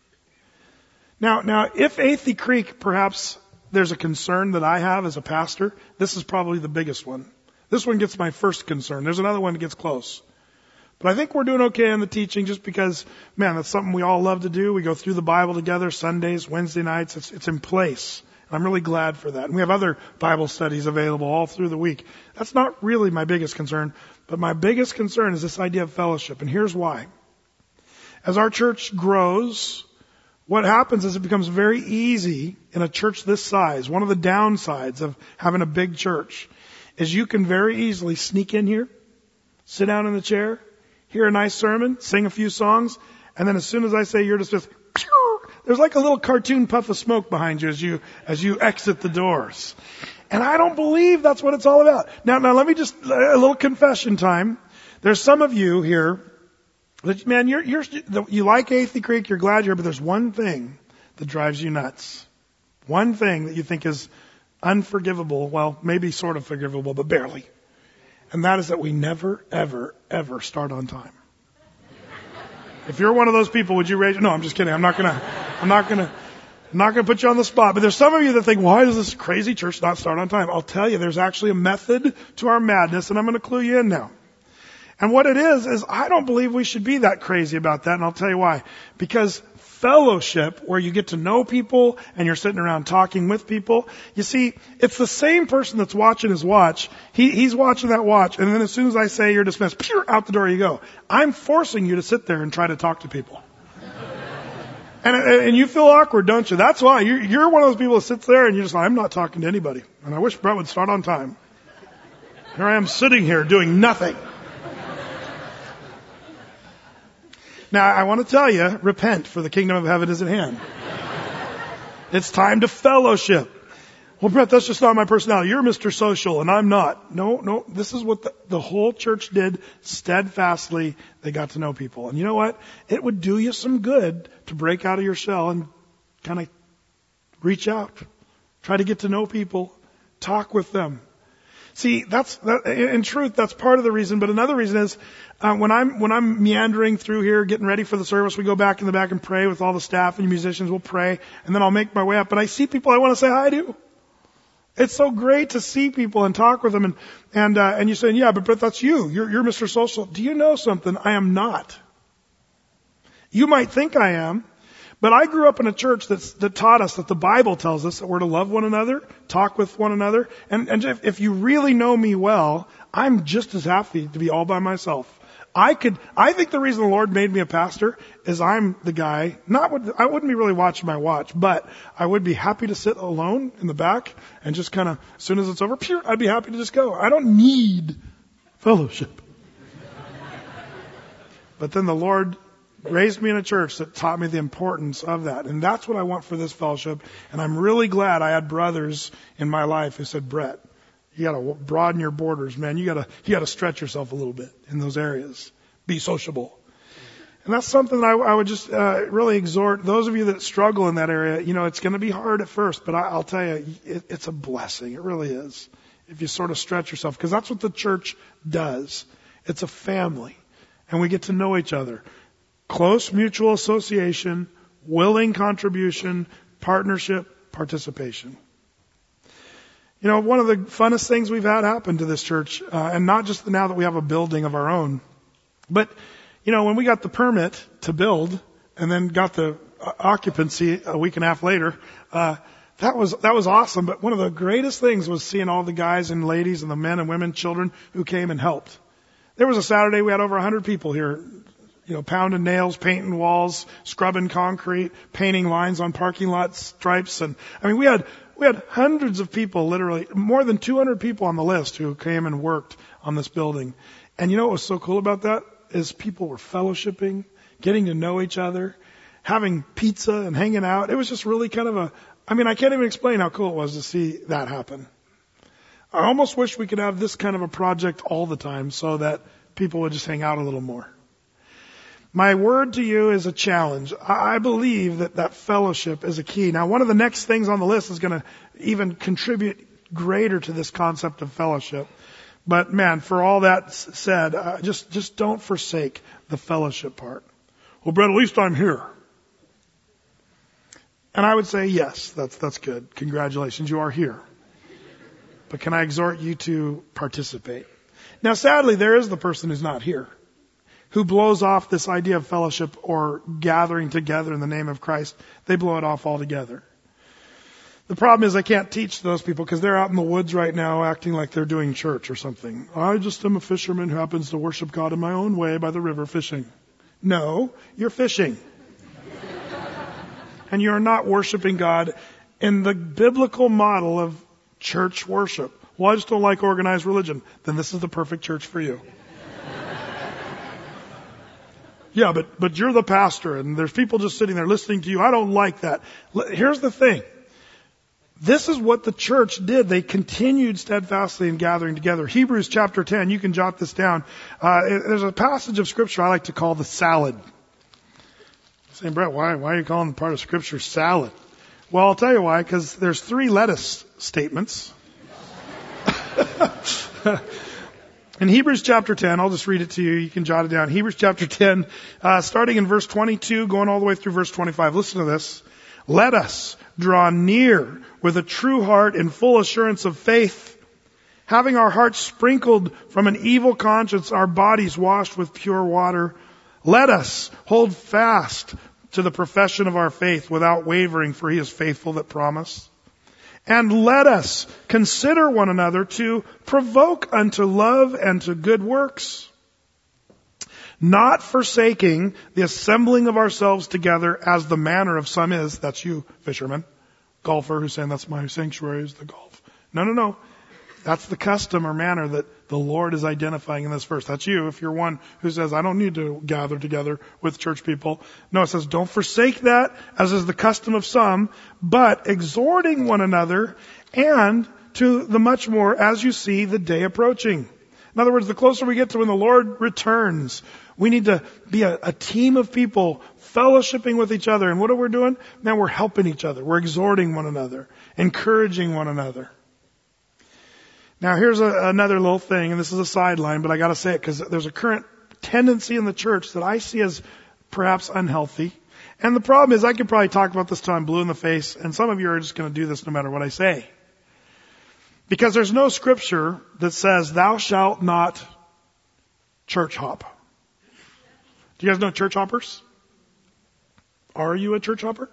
Now, now, if Athey Creek, perhaps there's a concern that I have as a pastor, this is probably the biggest one. This one gets my first concern. There's another one that gets close. But I think we're doing okay on the teaching just because, man, that's something we all love to do. We go through the Bible together Sundays, Wednesday nights. It's, it's in place. And I'm really glad for that. And we have other Bible studies available all through the week. That's not really my biggest concern. But my biggest concern is this idea of fellowship. And here's why. As our church grows, what happens is it becomes very easy in a church this size. One of the downsides of having a big church is you can very easily sneak in here, sit down in the chair, hear a nice sermon, sing a few songs, and then as soon as I say you're dismissed, there's like a little cartoon puff of smoke behind you as you as you exit the doors. And I don't believe that's what it's all about. Now, now let me just, a little confession time. There's some of you here that, man, you're, you're, you like Athey Creek, you're glad you're here, but there's one thing that drives you nuts. One thing that you think is unforgivable, well, maybe sort of forgivable, but barely. And that is that we never, ever, ever start on time. If you're one of those people, would you raise? No, I'm just kidding. I'm not gonna. I'm not gonna. I'm not gonna put you on the spot. But there's some of you that think, why does this crazy church not start on time? I'll tell you, there's actually a method to our madness, and I'm going to clue you in now. And what it is is, I don't believe we should be that crazy about that, and I'll tell you why. Because fellowship, where you get to know people and you're sitting around talking with people. You see, it's the same person that's watching his watch. He, he's watching that watch, and then as soon as I say you're dismissed, pure, out the door you go. I'm forcing you to sit there and try to talk to people. and, and you feel awkward, don't you? That's why. You're, you're one of those people that sits there and you're just like, I'm not talking to anybody. And I wish Brett would start on time. Here I am sitting here doing nothing. Now, I want to tell you, repent, for the kingdom of heaven is at hand. It's time to fellowship. Well, Brett, that's just not my personality. You're Mister Social, and I'm not. No, no, this is what the, the whole church did steadfastly. They got to know people. And you know what? It would do you some good to break out of your shell and kind of reach out. Try to get to know people. Talk with them. See, that's, that, in truth, that's part of the reason. But another reason is, uh, when I'm, when I'm meandering through here, getting ready for the service, we go back in the back and pray with all the staff and musicians. We'll pray. And then I'll make my way up. But I see people I want to say hi to. It's so great to see people and talk with them. And, and, uh, and you're saying, yeah, but, but that's you. You're, you're Mister Social. Do you know something? I am not. You might think I am. But I grew up in a church that's, that taught us that the Bible tells us that we're to love one another, talk with one another. And, and if, if you really know me well, I'm just as happy to be all by myself. I could, I think the reason the Lord made me a pastor is I'm the guy, not what, I wouldn't be really watching my watch, but I would be happy to sit alone in the back and just kind of, as soon as it's over, phew, I'd be happy to just go. I don't need fellowship. But then the Lord raised me in a church that taught me the importance of that. And that's what I want for this fellowship. And I'm really glad I had brothers in my life who said, Brett, you gotta broaden your borders, man. You gotta, you gotta stretch yourself a little bit in those areas. Be sociable. And that's something that I, I would just, uh, really exhort those of you that struggle in that area. You know, it's gonna be hard at first, but I, I'll tell you, it, it's a blessing. It really is. If you sort of stretch yourself, because that's what the church does. It's a family. And we get to know each other. Close mutual association, willing contribution, partnership, participation. You know, one of the funnest things we've had happen to this church, uh, and not just now that we have a building of our own, but, you know, when we got the permit to build and then got the occupancy a week and a half later, uh, that was, that was awesome. But one of the greatest things was seeing all the guys and ladies and the men and women, children who came and helped. There was a Saturday we had over a hundred people here, you know, pounding nails, painting walls, scrubbing concrete, painting lines on parking lot stripes. And I mean, we had, we had hundreds of people, literally more than two hundred people on the list who came and worked on this building. And you know what was so cool about that is people were fellowshipping, getting to know each other, having pizza and hanging out. It was just really kind of a, I mean, I can't even explain how cool it was to see that happen. I almost wish we could have this kind of a project all the time so that people would just hang out a little more. My word to you is a challenge. I believe that that fellowship is a key. Now, one of the next things on the list is going to even contribute greater to this concept of fellowship. But man, for all that said, uh, just, just don't forsake the fellowship part. Well, Brett, at least I'm here. And I would say, yes, that's, that's good. Congratulations, you are here. But can I exhort you to participate? Now, sadly, there is the person who's not here, who blows off this idea of fellowship or gathering together in the name of Christ. They blow it off altogether. The problem is I can't teach those people because they're out in the woods right now acting like they're doing church or something. I just am a fisherman who happens to worship God in my own way by the river fishing. No, you're fishing. And you're not worshiping God in the biblical model of church worship. Well, I just don't like organized religion. Then this is the perfect church for you. Yeah, but, but you're the pastor and there's people just sitting there listening to you. I don't like that. Here's the thing. This is what the church did. They continued steadfastly in gathering together. Hebrews chapter ten, you can jot this down. Uh, there's a passage of scripture I like to call the salad. You're saying, Brett, why, why are you calling the part of scripture salad? Well, I'll tell you why, because there's three lettuce statements. In Hebrews chapter ten, I'll just read it to you. You can jot it down. Hebrews chapter ten, uh, starting in verse twenty-two, going all the way through verse twenty-five. Listen to this. Let us draw near with a true heart and full assurance of faith, having our hearts sprinkled from an evil conscience, our bodies washed with pure water. Let us hold fast to the profession of our faith without wavering, for he is faithful that promised. And let us consider one another to provoke unto love and to good works, not forsaking the assembling of ourselves together as the manner of some is. That's you, fisherman, golfer, who's saying that's my sanctuary is the golf. No, no, no. That's the custom or manner that the Lord is identifying in this verse. That's you. If you're one who says, I don't need to gather together with church people. No, it says, don't forsake that, as is the custom of some, but exhorting one another, and to the much more as you see the day approaching. In other words, the closer we get to when the Lord returns, we need to be a, a team of people fellowshipping with each other. And what are we doing? Now we're helping each other. We're exhorting one another, encouraging one another. Now here's a, another little thing, and this is a sideline, but I gotta say it because there's a current tendency in the church that I see as perhaps unhealthy. And the problem is I could probably talk about this till I'm blue in the face, and some of you are just gonna do this no matter what I say. Because there's no scripture that says, thou shalt not church hop. Do you guys know church hoppers? Are you a church hopper?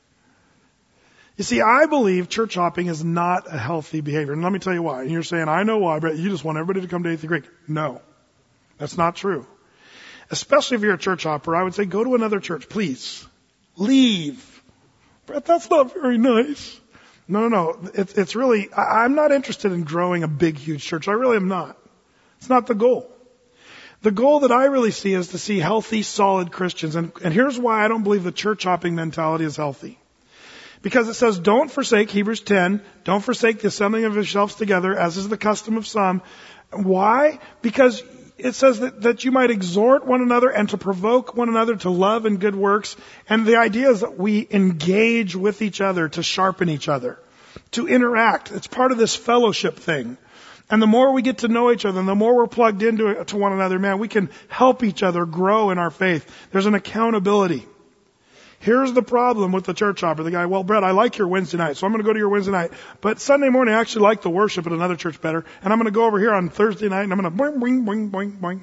You see, I believe church hopping is not a healthy behavior. And let me tell you why. And you're saying, I know why, but you just want everybody to come to Eighth Greek. No, that's not true. Especially if you're a church hopper, I would say go to another church, please. Leave. Brett, that's not very nice. No, no, no. It's, it's really, I, I'm not interested in growing a big, huge church. I really am not. It's not the goal. The goal that I really see is to see healthy, solid Christians. And, and here's why I don't believe the church hopping mentality is healthy. Because it says, don't forsake, Hebrews ten, don't forsake the assembling of yourselves together, as is the custom of some. Why? Because it says that, that you might exhort one another and to provoke one another to love and good works. And the idea is that we engage with each other to sharpen each other, to interact. It's part of this fellowship thing. And the more we get to know each other, and the more we're plugged into it, to one another, man, we can help each other grow in our faith. There's an accountability. Here's the problem with the church hopper. The guy, well, Brett, I like your Wednesday night, so I'm going to go to your Wednesday night. But Sunday morning, I actually like the worship at another church better. And I'm going to go over here on Thursday night, and I'm going to boing, boing, boing, boing, boing.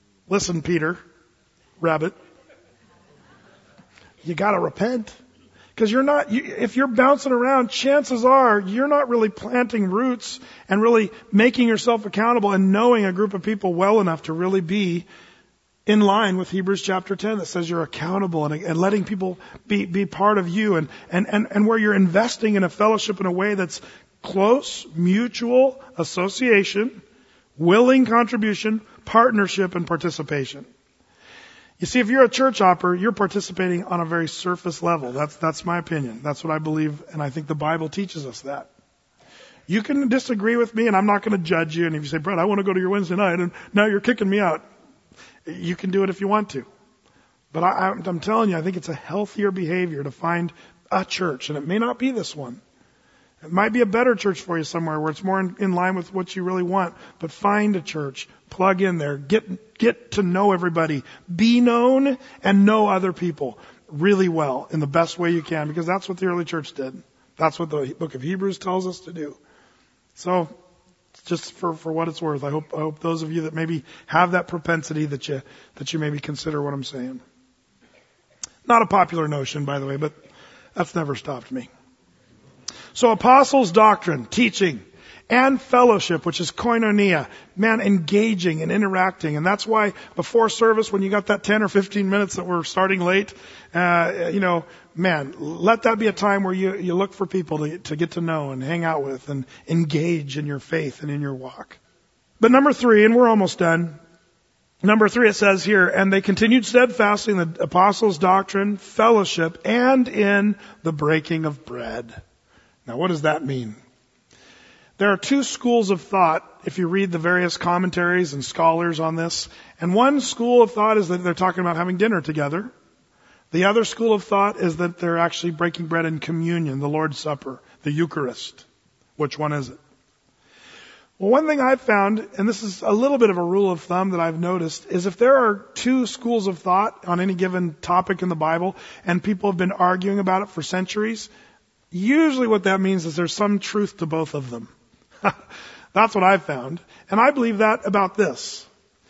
Listen, Peter, Rabbit, you got to repent. Because you're not, you, if you're bouncing around, chances are you're not really planting roots and really making yourself accountable and knowing a group of people well enough to really be in line with Hebrews chapter ten that says you're accountable and, and letting people be, be part of you and, and, and, and where you're investing in a fellowship in a way that's close, mutual association, willing contribution, partnership, and participation. You see, if you're a church hopper, you're participating on a very surface level. That's, that's my opinion. That's what I believe, and I think the Bible teaches us that. You can disagree with me, and I'm not going to judge you. And if you say, Brett, I want to go to your Wednesday night, and now you're kicking me out, you can do it if you want to. But I, I'm telling you, I think it's a healthier behavior to find a church, and it may not be this one. It might be a better church for you somewhere where it's more in, in line with what you really want. But find a church, plug in there, get get to know everybody, be known, and know other people really well in the best way you can, because that's what the early church did. That's what the book of Hebrews tells us to do. So, just for, for what it's worth, I hope I hope those of you that maybe have that propensity that you that you maybe consider what I'm saying. Not a popular notion, by the way, but that's never stopped me. So apostles' doctrine, teaching, and fellowship, which is koinonia, man, engaging and interacting. And that's why before service, when you got that ten or fifteen minutes that we're starting late, uh, you know, man, let that be a time where you, you look for people to, to get to know and hang out with and engage in your faith and in your walk. But number three, and we're almost done. Number three, it says here, and they continued steadfastly in the apostles' doctrine, fellowship, and in the breaking of bread. Now, what does that mean? There are two schools of thought if you read the various commentaries and scholars on this. And one school of thought is that they're talking about having dinner together. The other school of thought is that they're actually breaking bread in communion, the Lord's Supper, the Eucharist. Which one is it? Well, one thing I've found, and this is a little bit of a rule of thumb that I've noticed, is if there are two schools of thought on any given topic in the Bible and people have been arguing about it for centuries, usually what that means is there's some truth to both of them. That's what I've found. And I believe that about this.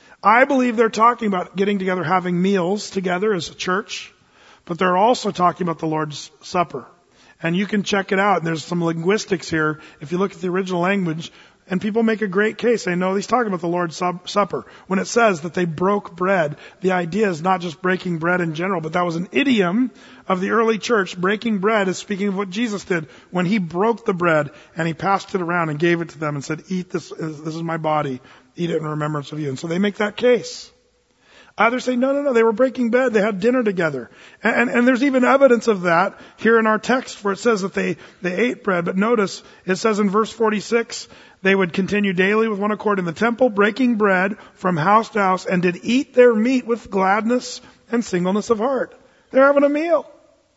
I believe they're talking about getting together, having meals together as a church, but they're also talking about the Lord's Supper. And you can check it out. There's some linguistics here. If you look at the original language, and people make a great case. They know he's talking about the Lord's Supper. When it says that they broke bread, the idea is not just breaking bread in general, but that was an idiom of the early church. Breaking bread is speaking of what Jesus did when he broke the bread and he passed it around and gave it to them and said, eat this, this is my body, eat it in remembrance of you. And so they make that case. Others say, no, no, no, they were breaking bread. They had dinner together. And, and, and there's even evidence of that here in our text where it says that they, they ate bread. But notice, it says in verse forty-six, they would continue daily with one accord in the temple, breaking bread from house to house, and did eat their meat with gladness and singleness of heart. They're having a meal.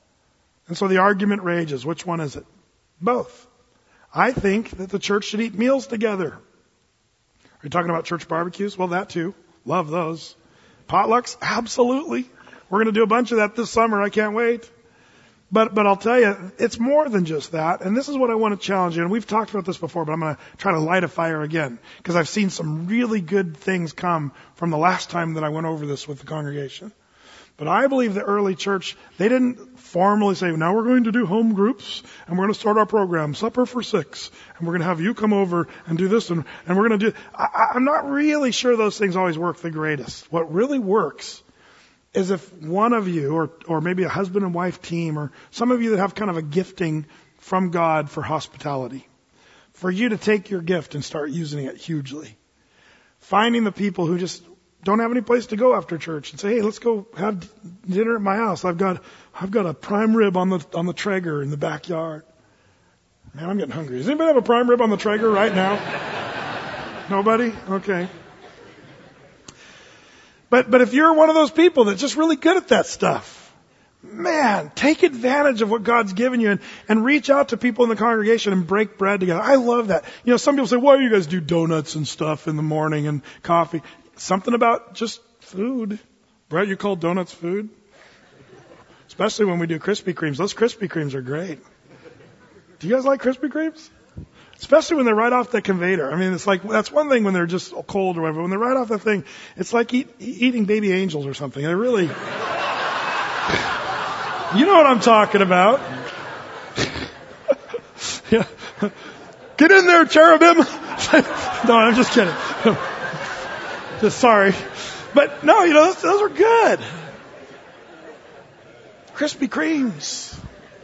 And so the argument rages. Which one is it? Both. I think that the church should eat meals together. Are you talking about church barbecues? Well, that too. Love those. Potlucks? Absolutely. We're going to do a bunch of that this summer. I can't wait. But, but I'll tell you, it's more than just that. And this is what I want to challenge you. And we've talked about this before, but I'm going to try to light a fire again. Because I've seen some really good things come from the last time that I went over this with the congregation. But I believe the early church, they didn't formally say, now we're going to do home groups, and we're going to start our program, supper for six, and we're going to have you come over and do this, and, and we're going to do... I, I'm not really sure those things always work the greatest. What really works is if one of you, or, or maybe a husband and wife team, or some of you that have kind of a gifting from God for hospitality, for you to take your gift and start using it hugely. Finding the people who just don't have any place to go after church and say, hey, let's go have dinner at my house. I've got, I've got a prime rib on the, on the Traeger in the backyard. Man, I'm getting hungry. Does anybody have a prime rib on the Traeger right now? Nobody? Okay. But, but if you're one of those people that's just really good at that stuff, man, take advantage of what God's given you and, and reach out to people in the congregation and break bread together. I love that. You know, some people say, why do you guys do donuts and stuff in the morning and coffee? Something about just food. Brett, you call donuts food? Especially when we do Krispy Kremes. Those Krispy Kremes are great. Do you guys like Krispy Kremes? Especially when they're right off the conveyor. I mean, it's like, that's one thing when they're just cold or whatever. When they're right off the thing, it's like eat, eating baby angels or something. They really... You know what I'm talking about. Yeah. Get in there, cherubim. No, I'm just kidding. Just sorry. But no, you know, those, those are good. Krispy Kremes.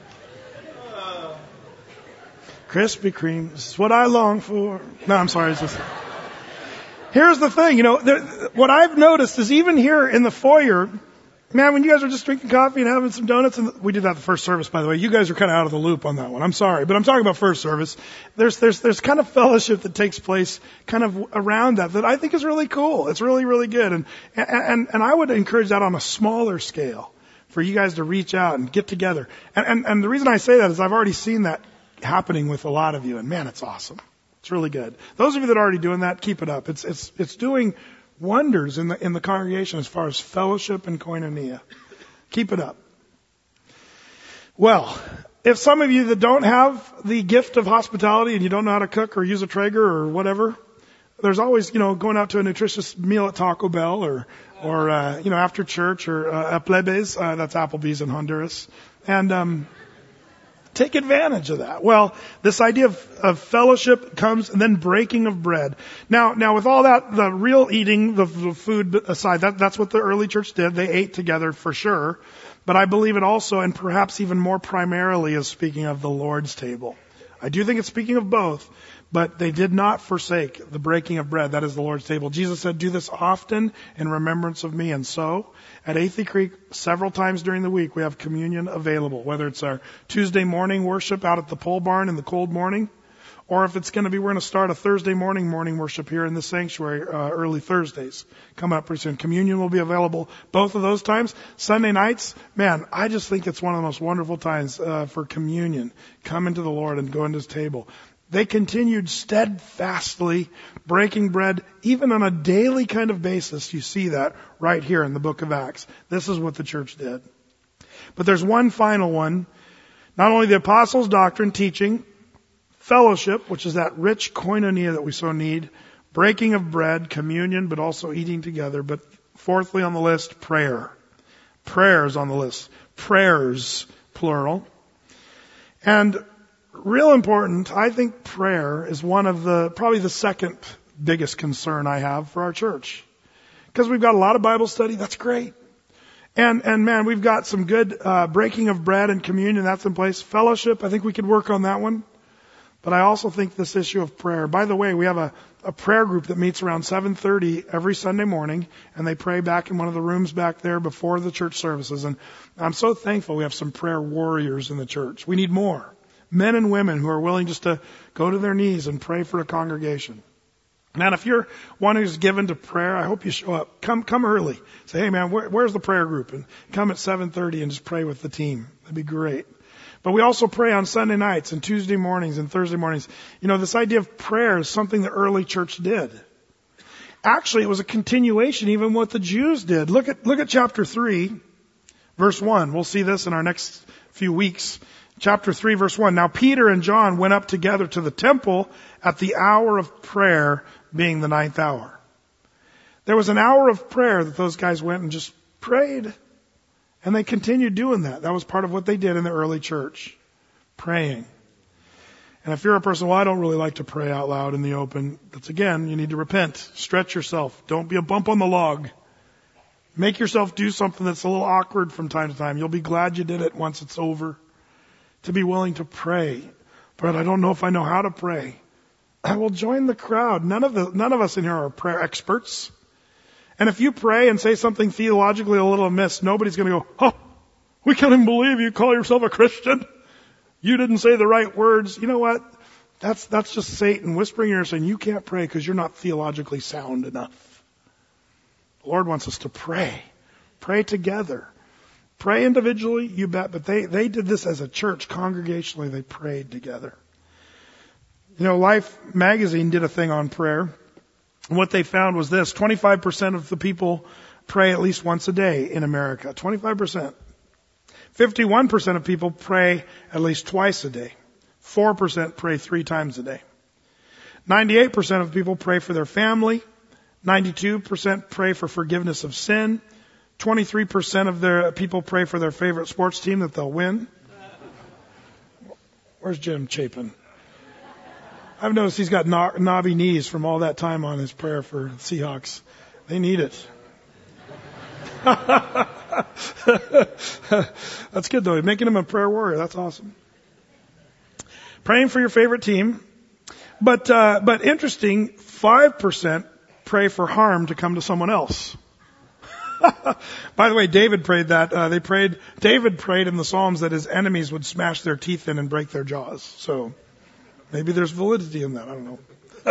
Krispy Kremes is what I long for. No, I'm sorry. It's just... Here's the thing, you know, there, what I've noticed is even here in the foyer, man, when you guys are just drinking coffee and having some donuts, and we did that the first service, by the way. You guys are kind of out of the loop on that one. I'm sorry, but I'm talking about first service. There's, there's, there's kind of fellowship that takes place kind of around that that I think is really cool. It's really, really good. And, and, and I would encourage that on a smaller scale for you guys to reach out and get together. And, and, and the reason I say that is I've already seen that happening with a lot of you, and man, it's awesome. It's really good. Those of you that are already doing that, keep it up. It's, it's, it's doing wonders in the, in the congregation as far as fellowship and koinonia. Keep it up. Well, if some of you that don't have the gift of hospitality and you don't know how to cook or use a Traeger or whatever, there's always, you know, going out to a nutritious meal at Taco Bell or, or, uh, you know, after church or, uh, at Plebes, uh, that's Applebee's in Honduras. And, um, take advantage of that. Well, this idea of, of fellowship comes and then breaking of bread. Now, now with all that, the real eating, the, the food aside, that, that's what the early church did. They ate together for sure. But I believe it also, and perhaps even more primarily, is speaking of the Lord's table. I do think it's speaking of both, but they did not forsake the breaking of bread. That is the Lord's table. Jesus said, do this often in remembrance of me. And so, at Athey Creek, several times during the week, we have communion available, whether it's our Tuesday morning worship out at the pole barn in the cold morning, or if it's going to be, we're going to start a Thursday morning morning worship here in the sanctuary, uh, early Thursdays. Coming up pretty soon. Communion will be available both of those times. Sunday nights, man, I just think it's one of the most wonderful times, uh, for communion. Come into the Lord and go into His table. They continued steadfastly breaking bread, even on a daily kind of basis. You see that right here in the book of Acts. This is what the church did. But there's one final one. Not only the apostles' doctrine, teaching, fellowship, which is that rich koinonia that we so need, breaking of bread, communion, but also eating together. But fourthly on the list, prayer. Prayers on the list. Prayers, plural. And real important, I think prayer is one of the, probably the second biggest concern I have for our church. Because we've got a lot of Bible study, that's great. And, and man, we've got some good, uh, breaking of bread and communion, that's in place. Fellowship, I think we could work on that one. But I also think this issue of prayer, by the way, we have a, a prayer group that meets around seven thirty every Sunday morning, and they pray back in one of the rooms back there before the church services. And I'm so thankful we have some prayer warriors in the church. We need more. Men and women who are willing just to go to their knees and pray for a congregation. Man, if you're one who's given to prayer, I hope you show up. Come, come early. Say, hey man, where, where's the prayer group? And come at seven thirty and just pray with the team. That'd be great. But we also pray on Sunday nights and Tuesday mornings and Thursday mornings. You know, this idea of prayer is something the early church did. Actually, it was a continuation even what the Jews did. Look at, look at chapter three, verse one. We'll see this in our next few weeks. Chapter three, verse one. Now Peter and John went up together to the temple at the hour of prayer, being the ninth hour. There was an hour of prayer that those guys went and just prayed. And they continued doing that. That was part of what they did in the early church. Praying. And if you're a person, well, I don't really like to pray out loud in the open, that's again, you need to repent. Stretch yourself. Don't be a bump on the log. Make yourself do something that's a little awkward from time to time. You'll be glad you did it once it's over. To be willing to pray. But I don't know if I know how to pray. I will join the crowd. None of the, none of us in here are prayer experts. And if you pray and say something theologically a little amiss, nobody's going to go, oh, we can't even believe you call yourself a Christian. You didn't say the right words. You know what? That's, that's just Satan whispering in your ear saying you can't pray because you're not theologically sound enough. The Lord wants us to pray. Pray together. Pray individually, you bet, but they, they did this as a church, congregationally, they prayed together. You know, Life magazine did a thing on prayer. And what they found was this, twenty-five percent of the people pray at least once a day in America. twenty-five percent. fifty-one percent of people pray at least twice a day. four percent pray three times a day. ninety-eight percent of people pray for their family. ninety-two percent pray for forgiveness of sin. twenty-three percent of their people pray for their favorite sports team that they'll win. Where's Jim Chapin? I've noticed he's got kno- knobby knees from all that time on his prayer for Seahawks. They need it. That's good though. Making him a prayer warrior. That's awesome. Praying for your favorite team. But, uh, but interesting, five percent pray for harm to come to someone else. By the way, David prayed that. Uh, they prayed, David prayed in the Psalms that his enemies would smash their teeth in and break their jaws. So maybe there's validity in that. I don't know.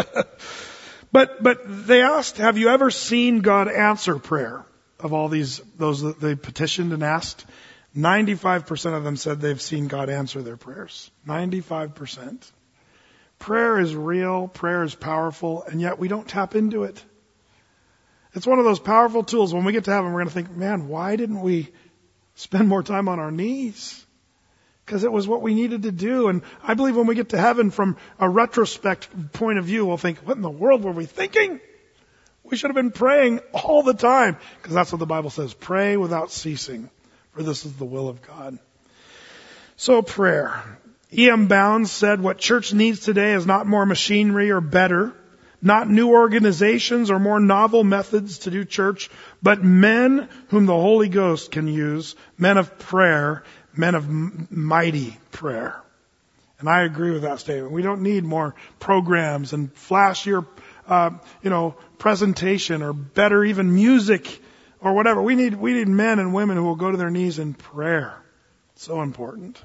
but, but they asked, have you ever seen God answer prayer? Of all these, those that they petitioned and asked, ninety-five percent of them said they've seen God answer their prayers. ninety-five percent. Prayer is real, prayer is powerful, and yet we don't tap into it. It's one of those powerful tools. When we get to heaven, we're going to think, man, why didn't we spend more time on our knees? Because it was what we needed to do. And I believe when we get to heaven from a retrospect point of view, we'll think, what in the world were we thinking? We should have been praying all the time, because that's what the Bible says. Pray without ceasing, for this is the will of God. So prayer. E M Bounds said what church needs today is not more machinery or better, not new organizations or more novel methods to do church, but men whom the Holy Ghost can use, men of prayer, men of m- mighty prayer. And I agree with that statement. We don't need more programs and flashier Uh, you know, presentation or better even music or whatever. We need, we need men and women who will go to their knees in prayer. So important.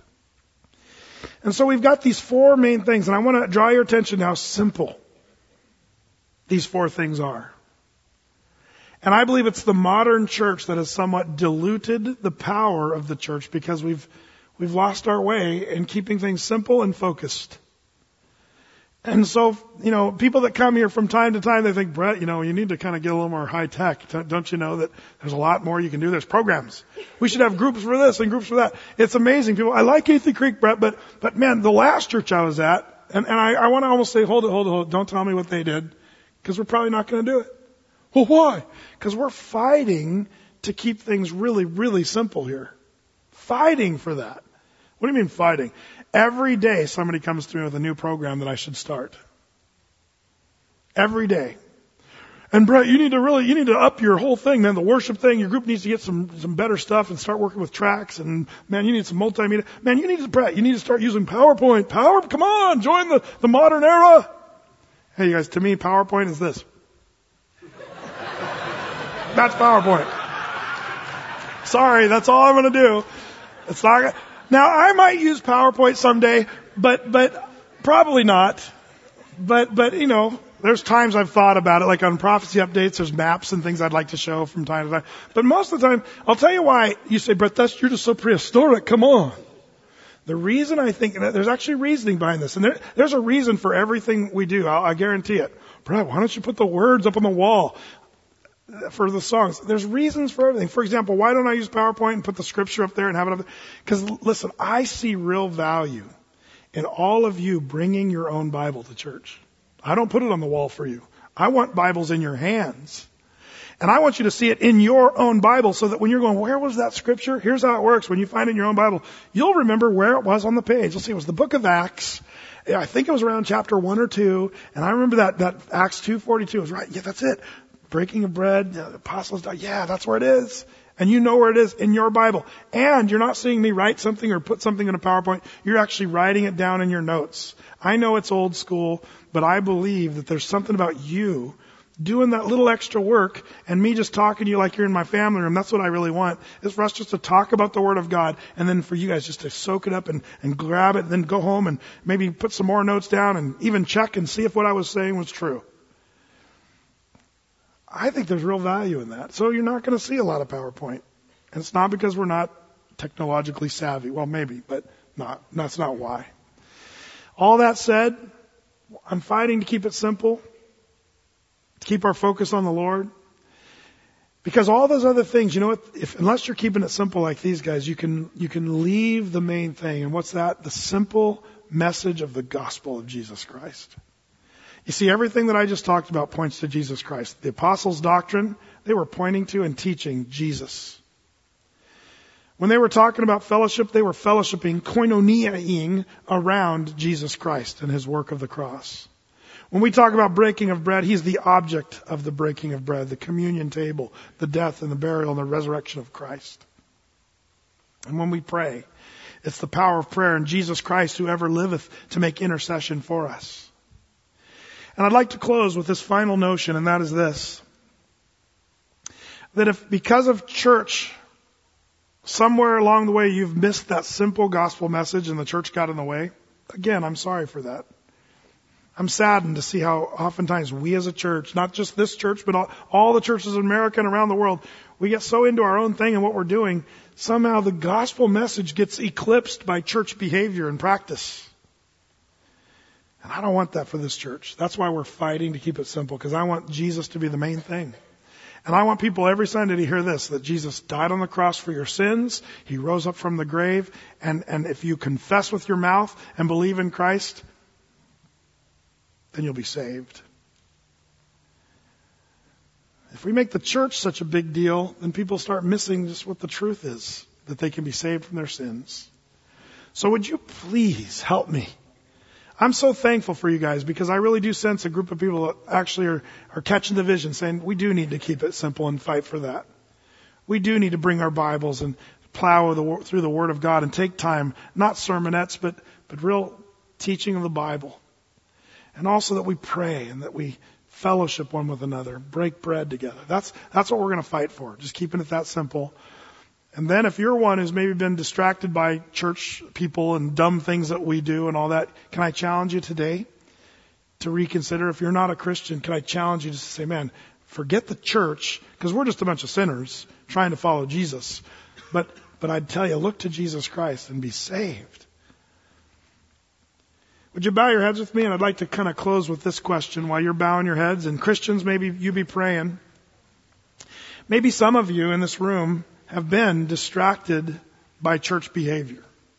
And so we've got these four main things, and I want to draw your attention to how simple these four things are. And I believe it's the modern church that has somewhat diluted the power of the church because we've, we've lost our way in keeping things simple and focused. And so, you know, people that come here from time to time, they think, Brett, you know, you need to kind of get a little more high tech. Don't you know that there's a lot more you can do? There's programs. We should have groups for this and groups for that. It's amazing. People, I like Athey Creek, Brett, but, but man, the last church I was at, and, and I, I want to almost say, hold it, hold it, hold it. Don't tell me what they did, because we're probably not going to do it. Well, why? Because we're fighting to keep things really, really simple here. Fighting for that. What do you mean fighting? Every day somebody comes to me with a new program that I should start. Every day. And Brett, you need to really, you need to up your whole thing, man. The worship thing, your group needs to get some, some better stuff and start working with tracks. And man, you need some multimedia. Man, you need to, Brett, you need to start using PowerPoint. Power, come on, join the, the modern era. Hey, you guys, to me, PowerPoint is this. That's PowerPoint. Sorry, that's all I'm going to do. It's not gonna, now I might use PowerPoint someday, but, but probably not. But, but, you know, there's times I've thought about it, like on prophecy updates, there's maps and things I'd like to show from time to time. But most of the time, I'll tell you why you say, Brett, that's, you're just so prehistoric. Come on. The reason I think that there's actually reasoning behind this, and there, there's a reason for everything we do. I'll, I guarantee it. Brett, why don't you put the words up on the wall for the songs? There's reasons for everything. For example, why don't I use PowerPoint and put the scripture up there and have it up there? Because listen, I see real value in all of you bringing your own Bible to church. I don't put it on the wall for you. I want Bibles in your hands. And I want you to see it in your own Bible so that when you're going, where was that scripture? Here's how it works. When you find it in your own Bible, you'll remember where it was on the page. You'll see it was the book of Acts. I think it was around chapter one or two. And I remember that, that Acts two forty-two was right. Yeah, that's it. Breaking of bread, the apostles died. Yeah, that's where it is. And you know where it is in your Bible. And you're not seeing me write something or put something in a PowerPoint. You're actually writing it down in your notes. I know it's old school, but I believe that there's something about you doing that little extra work and me just talking to you like you're in my family room. That's what I really want, is for us just to talk about the Word of God and then for you guys just to soak it up and, and grab it and then go home and maybe put some more notes down and even check and see if what I was saying was true. I think there's real value in that. So you're not going to see a lot of PowerPoint. And it's not because we're not technologically savvy. Well, maybe, but not. That's not why. All that said, I'm fighting to keep it simple, to keep our focus on the Lord. Because all those other things, you know what, if, unless you're keeping it simple like these guys, you can, you can leave the main thing. And what's that? The simple message of the gospel of Jesus Christ. You see, everything that I just talked about points to Jesus Christ. The apostles' doctrine, they were pointing to and teaching Jesus. When they were talking about fellowship, they were fellowshipping, koinoniaing around Jesus Christ and His work of the cross. When we talk about breaking of bread, He's the object of the breaking of bread, the communion table, the death and the burial and the resurrection of Christ. And when we pray, it's the power of prayer in Jesus Christ who ever liveth to make intercession for us. And I'd like to close with this final notion, and that is this. That if because of church, somewhere along the way you've missed that simple gospel message and the church got in the way, again, I'm sorry for that. I'm saddened to see how oftentimes we as a church, not just this church, but all, all the churches in America and around the world, we get so into our own thing and what we're doing, somehow the gospel message gets eclipsed by church behavior and practice. And I don't want that for this church. That's why we're fighting to keep it simple, because I want Jesus to be the main thing. And I want people every Sunday to hear this, that Jesus died on the cross for your sins. He rose up from the grave. And, and if you confess with your mouth and believe in Christ, then you'll be saved. If we make the church such a big deal, then people start missing just what the truth is, that they can be saved from their sins. So would you please help me? I'm so thankful for you guys, because I really do sense a group of people that actually are, are catching the vision, saying we do need to keep it simple and fight for that. We do need to bring our Bibles and plow the, through the Word of God and take time, not sermonettes, but, but real teaching of the Bible. And also that we pray and that we fellowship one with another, break bread together. That's, that's what we're going to fight for, just keeping it that simple. And then if you're one who's maybe been distracted by church people and dumb things that we do and all that, can I challenge you today to reconsider? If you're not a Christian, can I challenge you just to say, man, forget the church, because we're just a bunch of sinners trying to follow Jesus. But, but I'd tell you, look to Jesus Christ and be saved. Would you bow your heads with me? And I'd like to kind of close with this question while you're bowing your heads. And Christians, maybe you be praying. Maybe some of you in this room have been distracted by church behavior.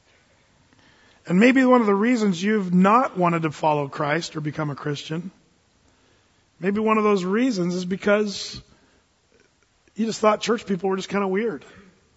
And maybe one of the reasons you've not wanted to follow Christ or become a Christian, maybe one of those reasons is because you just thought church people were just kind of weird.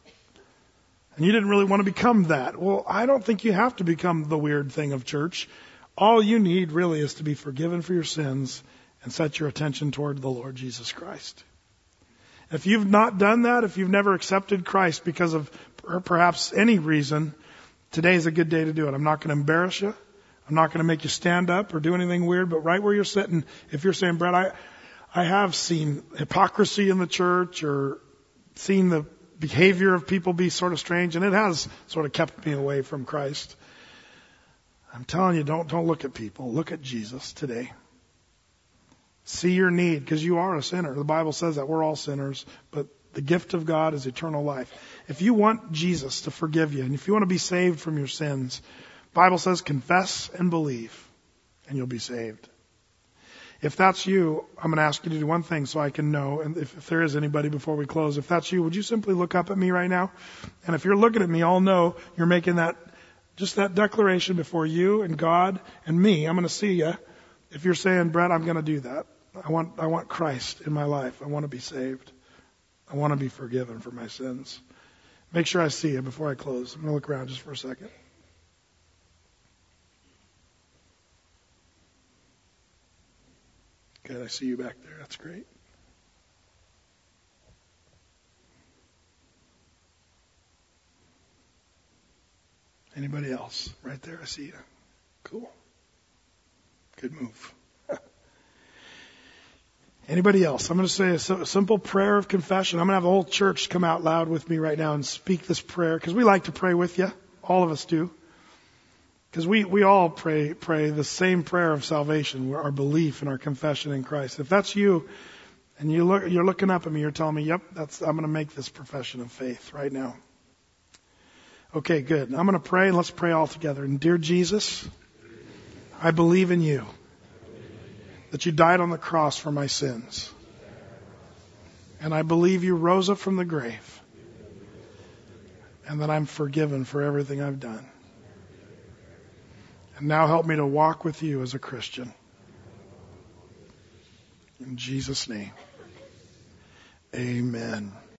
And you didn't really want to become that. Well, I don't think you have to become the weird thing of church. All you need really is to be forgiven for your sins and set your attention toward the Lord Jesus Christ. If you've not done that, if you've never accepted Christ because of perhaps any reason, today is a good day to do it. I'm not going to embarrass you. I'm not going to make you stand up or do anything weird, but right where you're sitting, if you're saying, Brett, I, I have seen hypocrisy in the church or seen the behavior of people be sort of strange, and it has sort of kept me away from Christ. I'm telling you, don't, don't look at people. Look at Jesus today. See your need, because you are a sinner. The Bible says that we're all sinners, but the gift of God is eternal life. If you want Jesus to forgive you, and if you want to be saved from your sins, the Bible says confess and believe, and you'll be saved. If that's you, I'm going to ask you to do one thing so I can know, and if, if there is anybody before we close, if that's you, would you simply look up at me right now? And if you're looking at me, I'll know you're making that, just that declaration before you and God and me. I'm going to see you. If you're saying, Brett, I'm going to do that. I want, I want Christ in my life. I want to be saved. I want to be forgiven for my sins. Make sure I see you before I close. I'm going to look around just for a second. Good, I see you back there. That's great. Anybody else? Right there, I see you. Cool. Good move. Anybody else? I'm going to say a simple prayer of confession. I'm going to have the whole church come out loud with me right now and speak this prayer, because we like to pray with you. All of us do. Because we, we all pray pray the same prayer of salvation, our belief and our confession in Christ. If that's you, and you look, you're looking up at me, you're telling me, yep, that's, I'm going to make this profession of faith right now. Okay, good. I'm going to pray, and let's pray all together. And dear Jesus, I believe in you, that you died on the cross for my sins. And I believe you rose up from the grave, and that I'm forgiven for everything I've done. And now help me to walk with you as a Christian. In Jesus' name, amen.